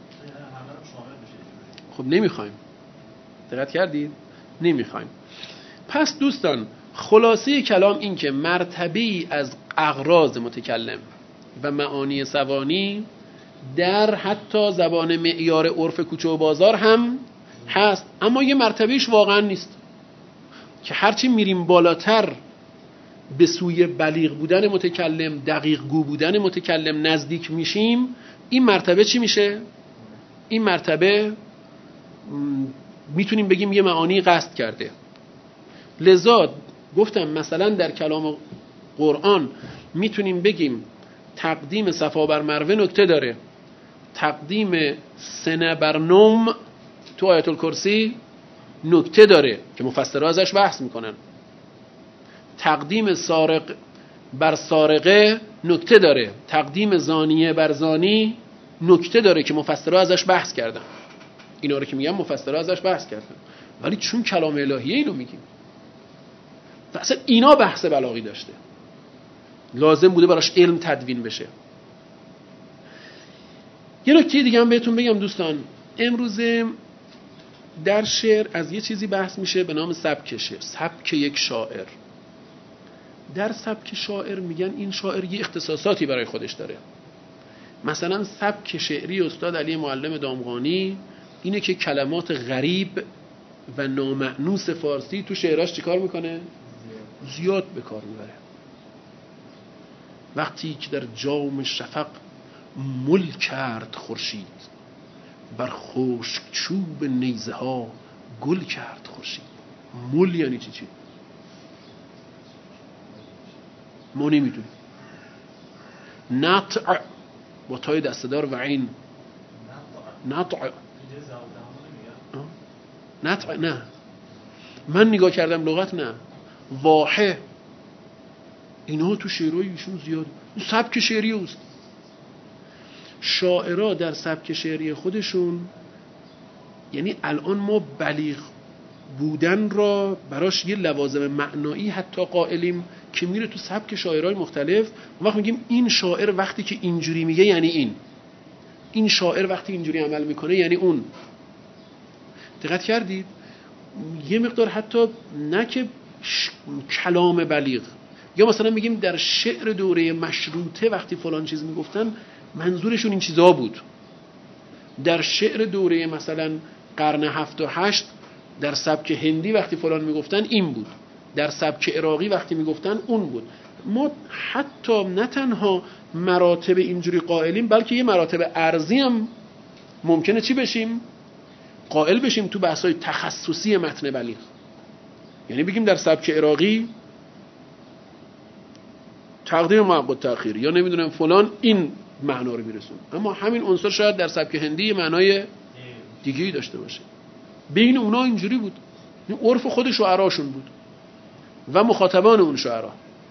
خب نمیخوایم. دقت کردید؟ نمیخوایم. پس دوستان خلاصه کلام این که مرتبه‌ای از اغراض متکلم و معانی سوانی در حتی زبان معیار عرف کوچه و بازار هم هست، اما یه مرتبهش واقعا نیست که هرچی میریم بالاتر به سوی بلیغ بودن متکلم، دقیق گو بودن متکلم نزدیک میشیم، این مرتبه چی میشه؟ این مرتبه میتونیم بگیم یه معانی قصد کرده. لذا گفتم مثلا در کلام قرآن میتونیم بگیم تقدیم صفا بر مروه نکته داره، تقدیم سنه بر نوم تو آیت الکرسی نکته داره که مفسرها ازش بحث میکنن، تقدیم سارق بر سارقه نکته داره، تقدیم زانیه بر زانی نکته داره که مفسرها ازش بحث کردن. اینا رو که میگم مفسرها ازش بحث کردن، ولی چون کلام الهیه اینو میگیم و اصلا اینا بحث بلاغی داشته، لازم بوده براش علم تدوین بشه. یه نکته دیگه هم بهتون بگم دوستان، امروز در شعر از یه چیزی بحث میشه به نام سبک شعر، سبک یک شاعر. در سبک شاعر میگن این شاعر یه اختصاصاتی برای خودش داره. مثلا سبک شعری استاد علی معلم دامغانی اینه که کلمات غریب و نامأنوس فارسی تو شعراش چیکار میکنه؟ زیاد به کار میبره. وقتی که در جام شفق مل کرد خورشید، بر خشک چوب نیزه ها گل کرد خورشید. مل یعنی چی؟ ما نمیدونیم. نطع با تای دستدار و عین، نطع نه، من نگاه کردم لغت، نه واحه. اینا تو شعرهای ایشون زیاد. این سبک شعری اوست. شاعرها در سبک شعری خودشون، یعنی الان ما بلیغ بودن را براش یه لوازم معنایی حتی قائلیم که میره تو سبک شاعرهای مختلف. اون وقت میگیم این شاعر وقتی که اینجوری میگه یعنی این شاعر وقتی اینجوری عمل میکنه یعنی اون. دقت کردید؟ یه مقدار حتی نه که کلام بلیغ، یا مثلا میگیم در شعر دوره مشروطه وقتی فلان چیز میگفتن منظورشون این چیزا بود. در شعر دوره مثلا قرن 7 و 8 در سبک هندی وقتی فلان میگفتن این بود، در سبک عراقی وقتی میگفتن اون بود. ما حتی نه تنها مراتب اینجوری قائلیم، بلکه یه مراتب ارزی هم ممکنه چی بشیم؟ قائل بشیم تو بحث‌های تخصصی متن بلیغ. یعنی بگیم در سبک عراقی تقدیم معقود تأخیر یا نمیدونم فلان این معنا رو میرسون، اما همین عنصر شاید در سبک هندی معنای دیگه‌ای داشته باشه. بین اونا اینجوری بود، این عرف خود شعراشون بود و مخاطبان اون شعرا.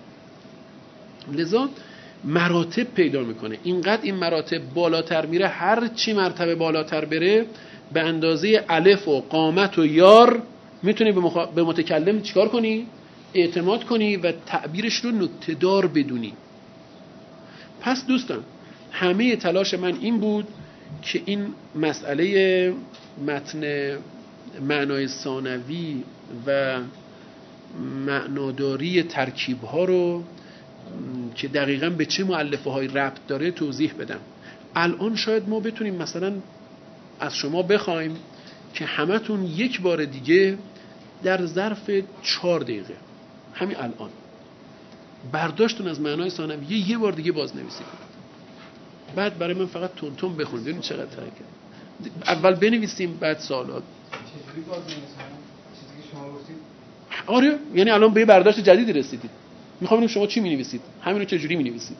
لذا مراتب پیدا میکنه. اینقدر این مراتب بالاتر میره، هر چی مرتبه بالاتر بره به اندازه الف و قامت و یار میتونی به متکلم چیکار کنی؟ اعتماد کنی و تعبیرش رو نکته‌دار بدونی. پس دوستان همه تلاش من این بود که این مسئله متن معنای ثانوی و معناداری ترکیب‌ها رو که دقیقاً به چه مؤلفه‌های ربط داره توضیح بدم. الان شاید ما بتونیم مثلا از شما بخوایم که همتون یک بار دیگه در ظرف 4 دقیقه همین الان برداشتون از معنای ثانویه یه بار دیگه بازنویسی کنید. بعد برای من فقط تون تون بخونید ببینید چقدر حرکت. اول بنویسیم بعد سوالات. چجوری بازنویسیم؟ چیزی که شما گفتید. آره یعنی الان به یه برداشت جدیدی رسیدید. میخوام ببینم شما چی می‌نویسید. همین رو چجوری می‌نویسید.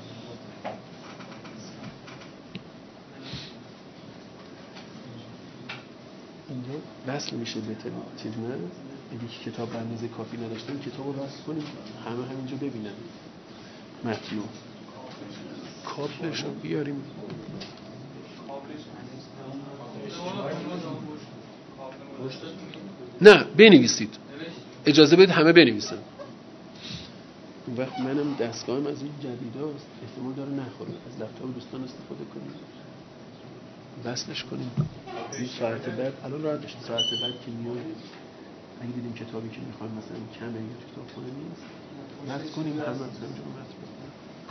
اینجا وصل میشه به چیز نه؟ اگه کتاب به اندازه کافی نداشتیم کتابو وصل کنیم همه همینجا ببینن. متیو کاپلش رو بیاریم. نه بنویسید. اجازه بدید همه بنویسن. اون وقت منم دستگاهم از این جدیداست احتمال داره نخوره. از لپتاپ دوستان استفاده کنیم. وصلش کنیم. این ساعت بعد الان راحت بشید ساعت بعد که میاد اگه دیدیم کتابی که میخوایم مثلا کمه یا کتاب خونه نیست وصل کنیم همه همجا وصل کنیم.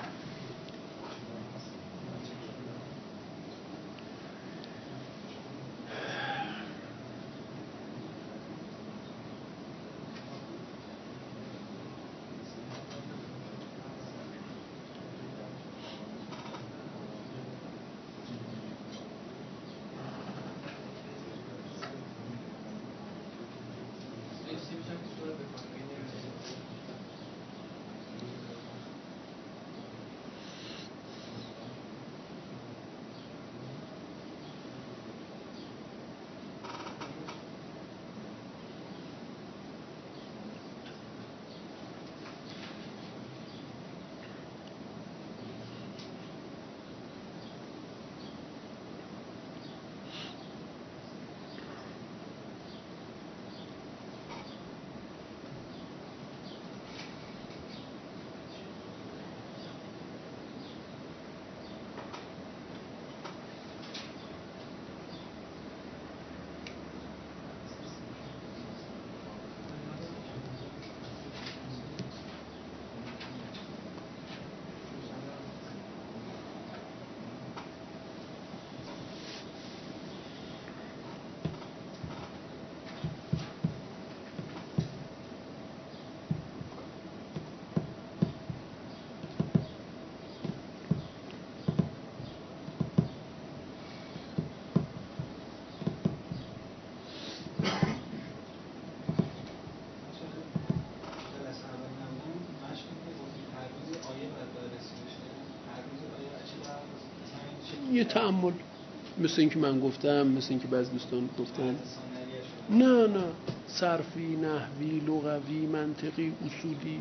یه تأمل مثل این که من گفتم مثل این که بعضی دوستان گفتن نه صرفی نحوی لغوی منطقی اصولی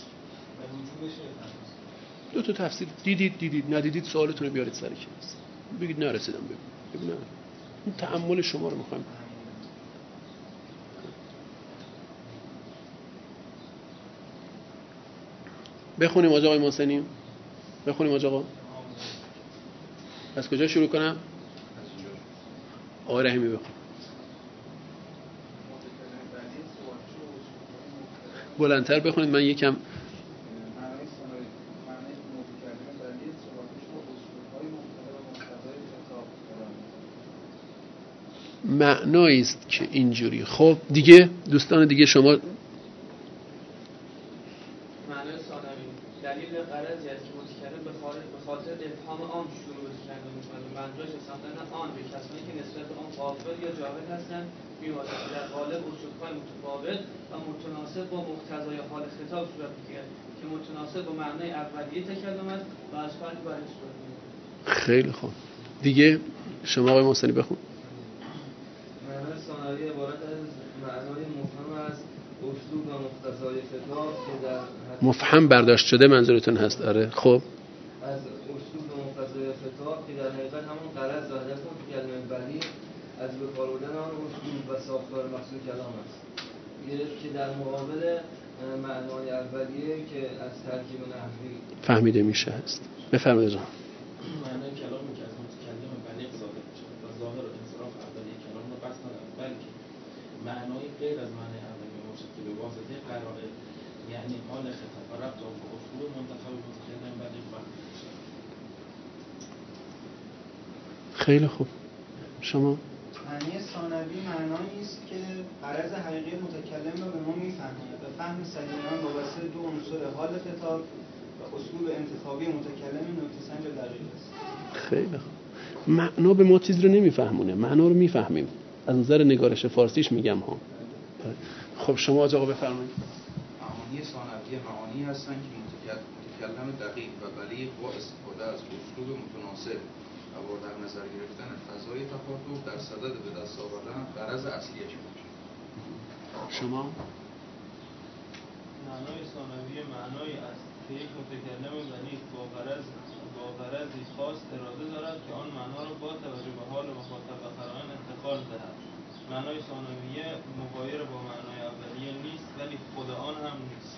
دو تا تفسیر دیدید ندیدید سوالتون رو بیارید سر کلاس بگید نرسیدم ببینم این تأمل شما رو میخوایم بخونیم آقای محسنی بخونیم آقا از کجا شروع کنم؟ آقای رحیمی بخون بلندتر بخونید من یکم معنایی است که اینجوری خب دیگه دوستان دیگه شما معنای ثانوی دلیل غرضی است که متکلم به خاطر افهام آن شروع کرده می‌کند منظورش رساندن آن به کسانی که نسبت آن غافل یا جاهل هستند می‌باشد که در قالب اصول‌های متفاوت و متناسب با مقتضای حال خطاب صورت می‌گیرد که متناسب با معنای اولیه تکلم است و از فرد برای صورت می‌گیرد. خیلی خوب دیگه شما آقای محسنی بخون. معنای ثانوی عبارت از معنای مفهم است اسلوب و مقتضای خطاب که در مفهم برداشت شده منظورتون هست آره خب از اسلوب و مقتضای خطاب که در حقیقت همون غرض و هدف اون کلمه بلی از به کار بردن آن اسلوب و ساختار مقصود کلام است که در مقابل معنای اولیه که از ترکیب نحوی فهمیده میشه هست. بفرمایید جان. معنای کلامی که از متکلم بلیغ ظاهر میشه و ظاهر و انصراف اولیه کلام رو بس ندارد، بلکه معنای غیر از معنای اولیه باشد که به واسطه قرائن یعنی حال خطاب و ربط و اسلوب منتخب متکلم بلیغ فهمیده میشه. خیلی خوب. شما معنی ثانوی معنایی است که غرض حقیقی متکلم را به ما می‌فهماند و فهم صحیح آن وابسته دو عنصر حال خطاب و اسلوب انتخابی متکلم نکته‌سنج و دقیق است. خیلی خوب. معنا به ما چیز رو نمیفهمونه، معنا رو میفهمیم. از نظر نگارش فارسیش میگم ها. خب شما آقا بفرمایید. معانی ثانوی معانی هستند که متکلم دقیق و بلیغ با استفاده از اسلوب متناسب و با در نظر گرفتن فضای تخاطب در صدد به دست آوردن غرض اصلیش باشد. شما معنای ثانوی معنایی است که یک متکلم بلیغ با غرضی خاص اراده دارد که آن معنا را با توجه به حال مخاطب و قرائن انتقال دهد. معنای ثانویه مغایر با معنای اولیه نیست، ولی خود آن هم نیست.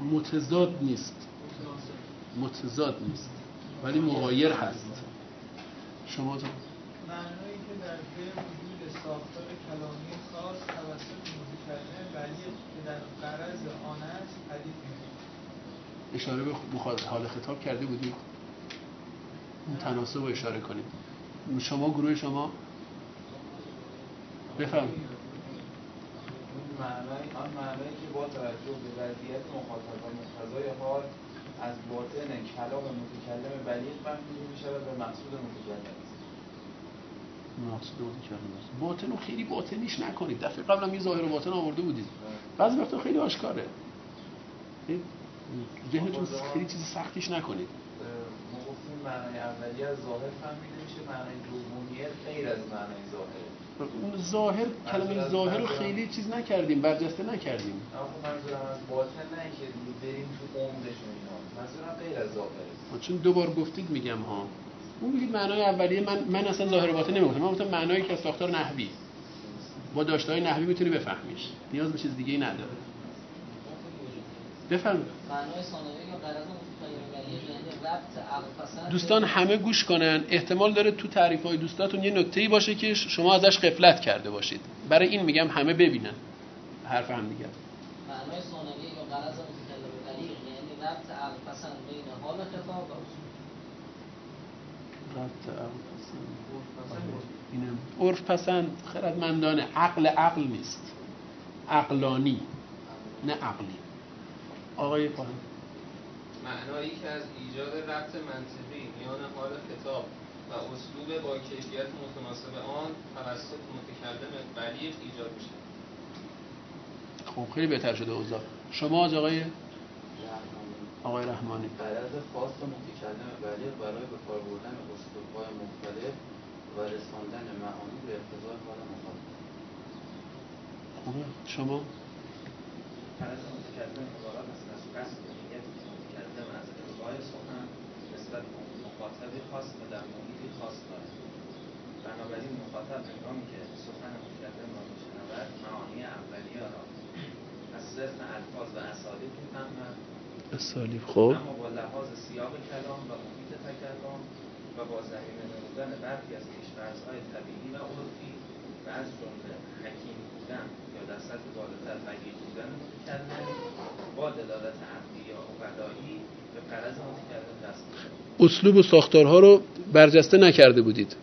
متضاد نیست ولی مغایر هست. شما جان؟ معنایی که در پی وجود ساختار کلامی خاص توسط متکلم بلیغ که در غرض آن است پدید می‌آید. اشاره به حال خطاب کرده بودید؟ اون تناسب رو اشاره کنید. شما گروه شما بفرمایید. آن معنایی که با توجه به وضعیت مخاطب و مقتضای حال از باطن کلام متکلم بلیغ فهمیده می‌شود و مقصود متکلم است. باطن رو خیلی باطنیش نکنید. دفعه قبل هم یه ظاهر و باطن آورده بودید. بعضی وقتا خیلی آشکاره. ذهنتون خیلی چیز سختیش نکنید. ما گفتیم معنای اولیه از ظاهر فهمیده میشه، معنای دومیه غیر از معنای ظاهر. کلمه ظاهر رو خیلی چیز نکردیم، برجسته نکردیم. منظورم از باطن نه که بریم تو عمقش و اینا. منظورم غیر از ظاهره. چون دو بار گفتید میگم ها. اون بگید معنای اولیه من اصلا ظاهر و باطن نمیگفتم. من گفتم معنایی که از ساختار نحوی با داشته‌های نحوی میتونی بفهمیش. نیاز به چیز دیگه‌ای نداره. بفرمایید. معنای ثانوی یا غرض متکلم بلیغ یعنی ربط عقل پسند. دوستان همه گوش کنن. احتمال داره تو تعریف‌های دوستاتون یه نکته‌ای باشه که شما ازش غفلت کرده باشید. برای این میگم همه ببینن حرف هم دیگه. معنای ثانوی یا غرض متکلم بلیغ یعنی ربط عقل پسند بین حال خطاب و ربط عقل پسند. اینم عرف پسند خردمندانه. عقل نیست، عقلانی نه عقلی. آقای پاهن معنایی که از ایجاد ربط منطقی میان حال خطاب و اسلوب با کیفیت متناسب آن توسط متکلم بلیغ ایجاد میشه. خب خیلی بهتر شده اوضاع. شما آقای رحمانی. غرض خاص متکلم بلیغ برای به کار بردن اسلوب‌های مختلف و رساندن معانی به اقتضای حال مخاطب. خوبه. شما غرض متکلم عبارت است از قصد و نیت متکلم از القای سخن نسبت به مخاطبی خاص و در محیطی خاص دارد. بنابراین مخاطب هنگامی که سخن متکلم را میشنود معانی اولیه را از صرف الفاظ و اسالیب میفهمد. خب اما با لحاظ سیاق کلام و محیط تکلم و با زمینه نمودن برخی از پیش‌فرض‌های طبیعی و عرفی و از جمله حکیم بودن یا در سطح بالاتر بلیغ بودن متکلم با دلالت عقلی یا عقلایی به غرض متکلم دست می‌یابد. اسلوب و ساختارها رو برجسته نکرده بودید.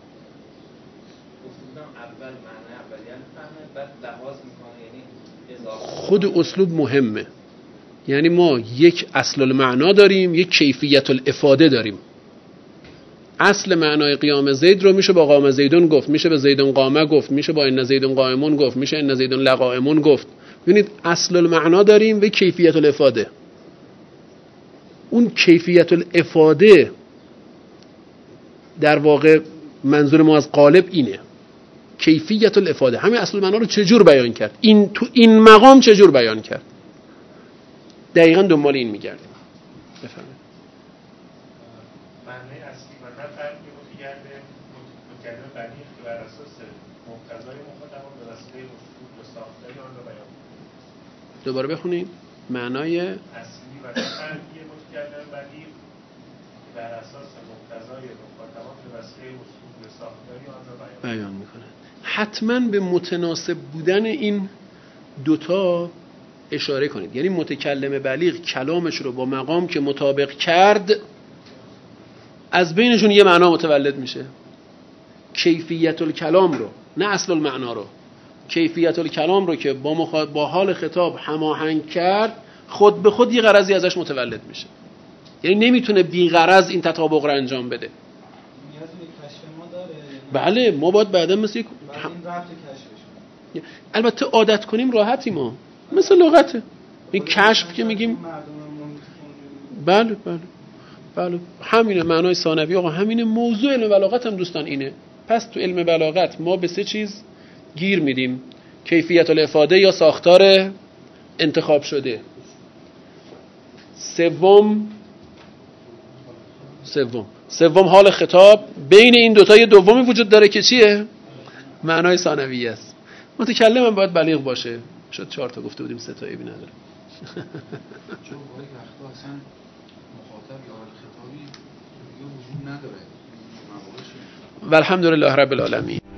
گفتم اول معنی اولیه می‌فهمه، بعد لحاظ می‌کنه، یعنی اضافه خود اسلوب مهمه. یعنی ما یک اصل المعنا داریم، یک کیفیت الافاده داریم. اصل معنای قیام زید رو میشه با قام زیدون گفت، میشه به زیدون قامه گفت، میشه با ان زیدون قائمون گفت، میشه ان زیدون لقائمون گفت. ببینید اصل المعنا داریم و کیفیت الافاده. اون کیفیت الافاده در واقع منظور ما از قالب اینه. کیفیت الافاده همین اصل المعنا رو چجور بیان کرد، این تو این مقام چجور بیان کرد. دقیقاً دنبال این میگردیم. بفرمایید. معنی اصلی و نه فرقی متگرده متکلم بلیغ که بر اساس مقتضای مخاطبان به وسیله اسلوب و ساختاری آن را بیان. دوباره بخونیم. معنای اصلی و فرقی متکلم بلیغ بر اساس مقتضای مخاطبان به وسیله اصول ساختاری آن را بیان میکنه. حتما به متناسب بودن این دوتا اشاره کنید. یعنی متکلم بلیغ کلامش رو با مقام که مطابق کرد، از بینشون یه معنا متولد میشه. کیفیت الکلام رو، نه اصل المعنا رو، کیفیت الکلام رو که با حال خطاب هماهنگ کرد، خود به خود یه غرضی ازش متولد میشه. یعنی نمیتونه بی غرض این تطابق رو انجام بده. نیاز به کشف ما داره؟ بله، ما باید بعدا مثل این ربط کشفش. البته عادت کنیم راحتی، ما مثل لغته این کشف که میگیم. بله بله بله، همینه معنای ثانوی. آقا همینه. موضوع علم بلاغت هم دوستان اینه. پس تو علم بلاغت ما به سه چیز گیر میدیم: کیفیت الافاده یا ساختار انتخاب شده، سوم حال خطاب. بین این دوتا یه دومی وجود داره که چیه؟ معنای ثانویه است. متکلم هم باید بلیغ باشه. شد 4 تا گفته بودیم 3 تا عیبی نداره. چون باید وقتا اصلا مخاطب یا حال خطابی وجود نداره. والحمدلله رب العالمین.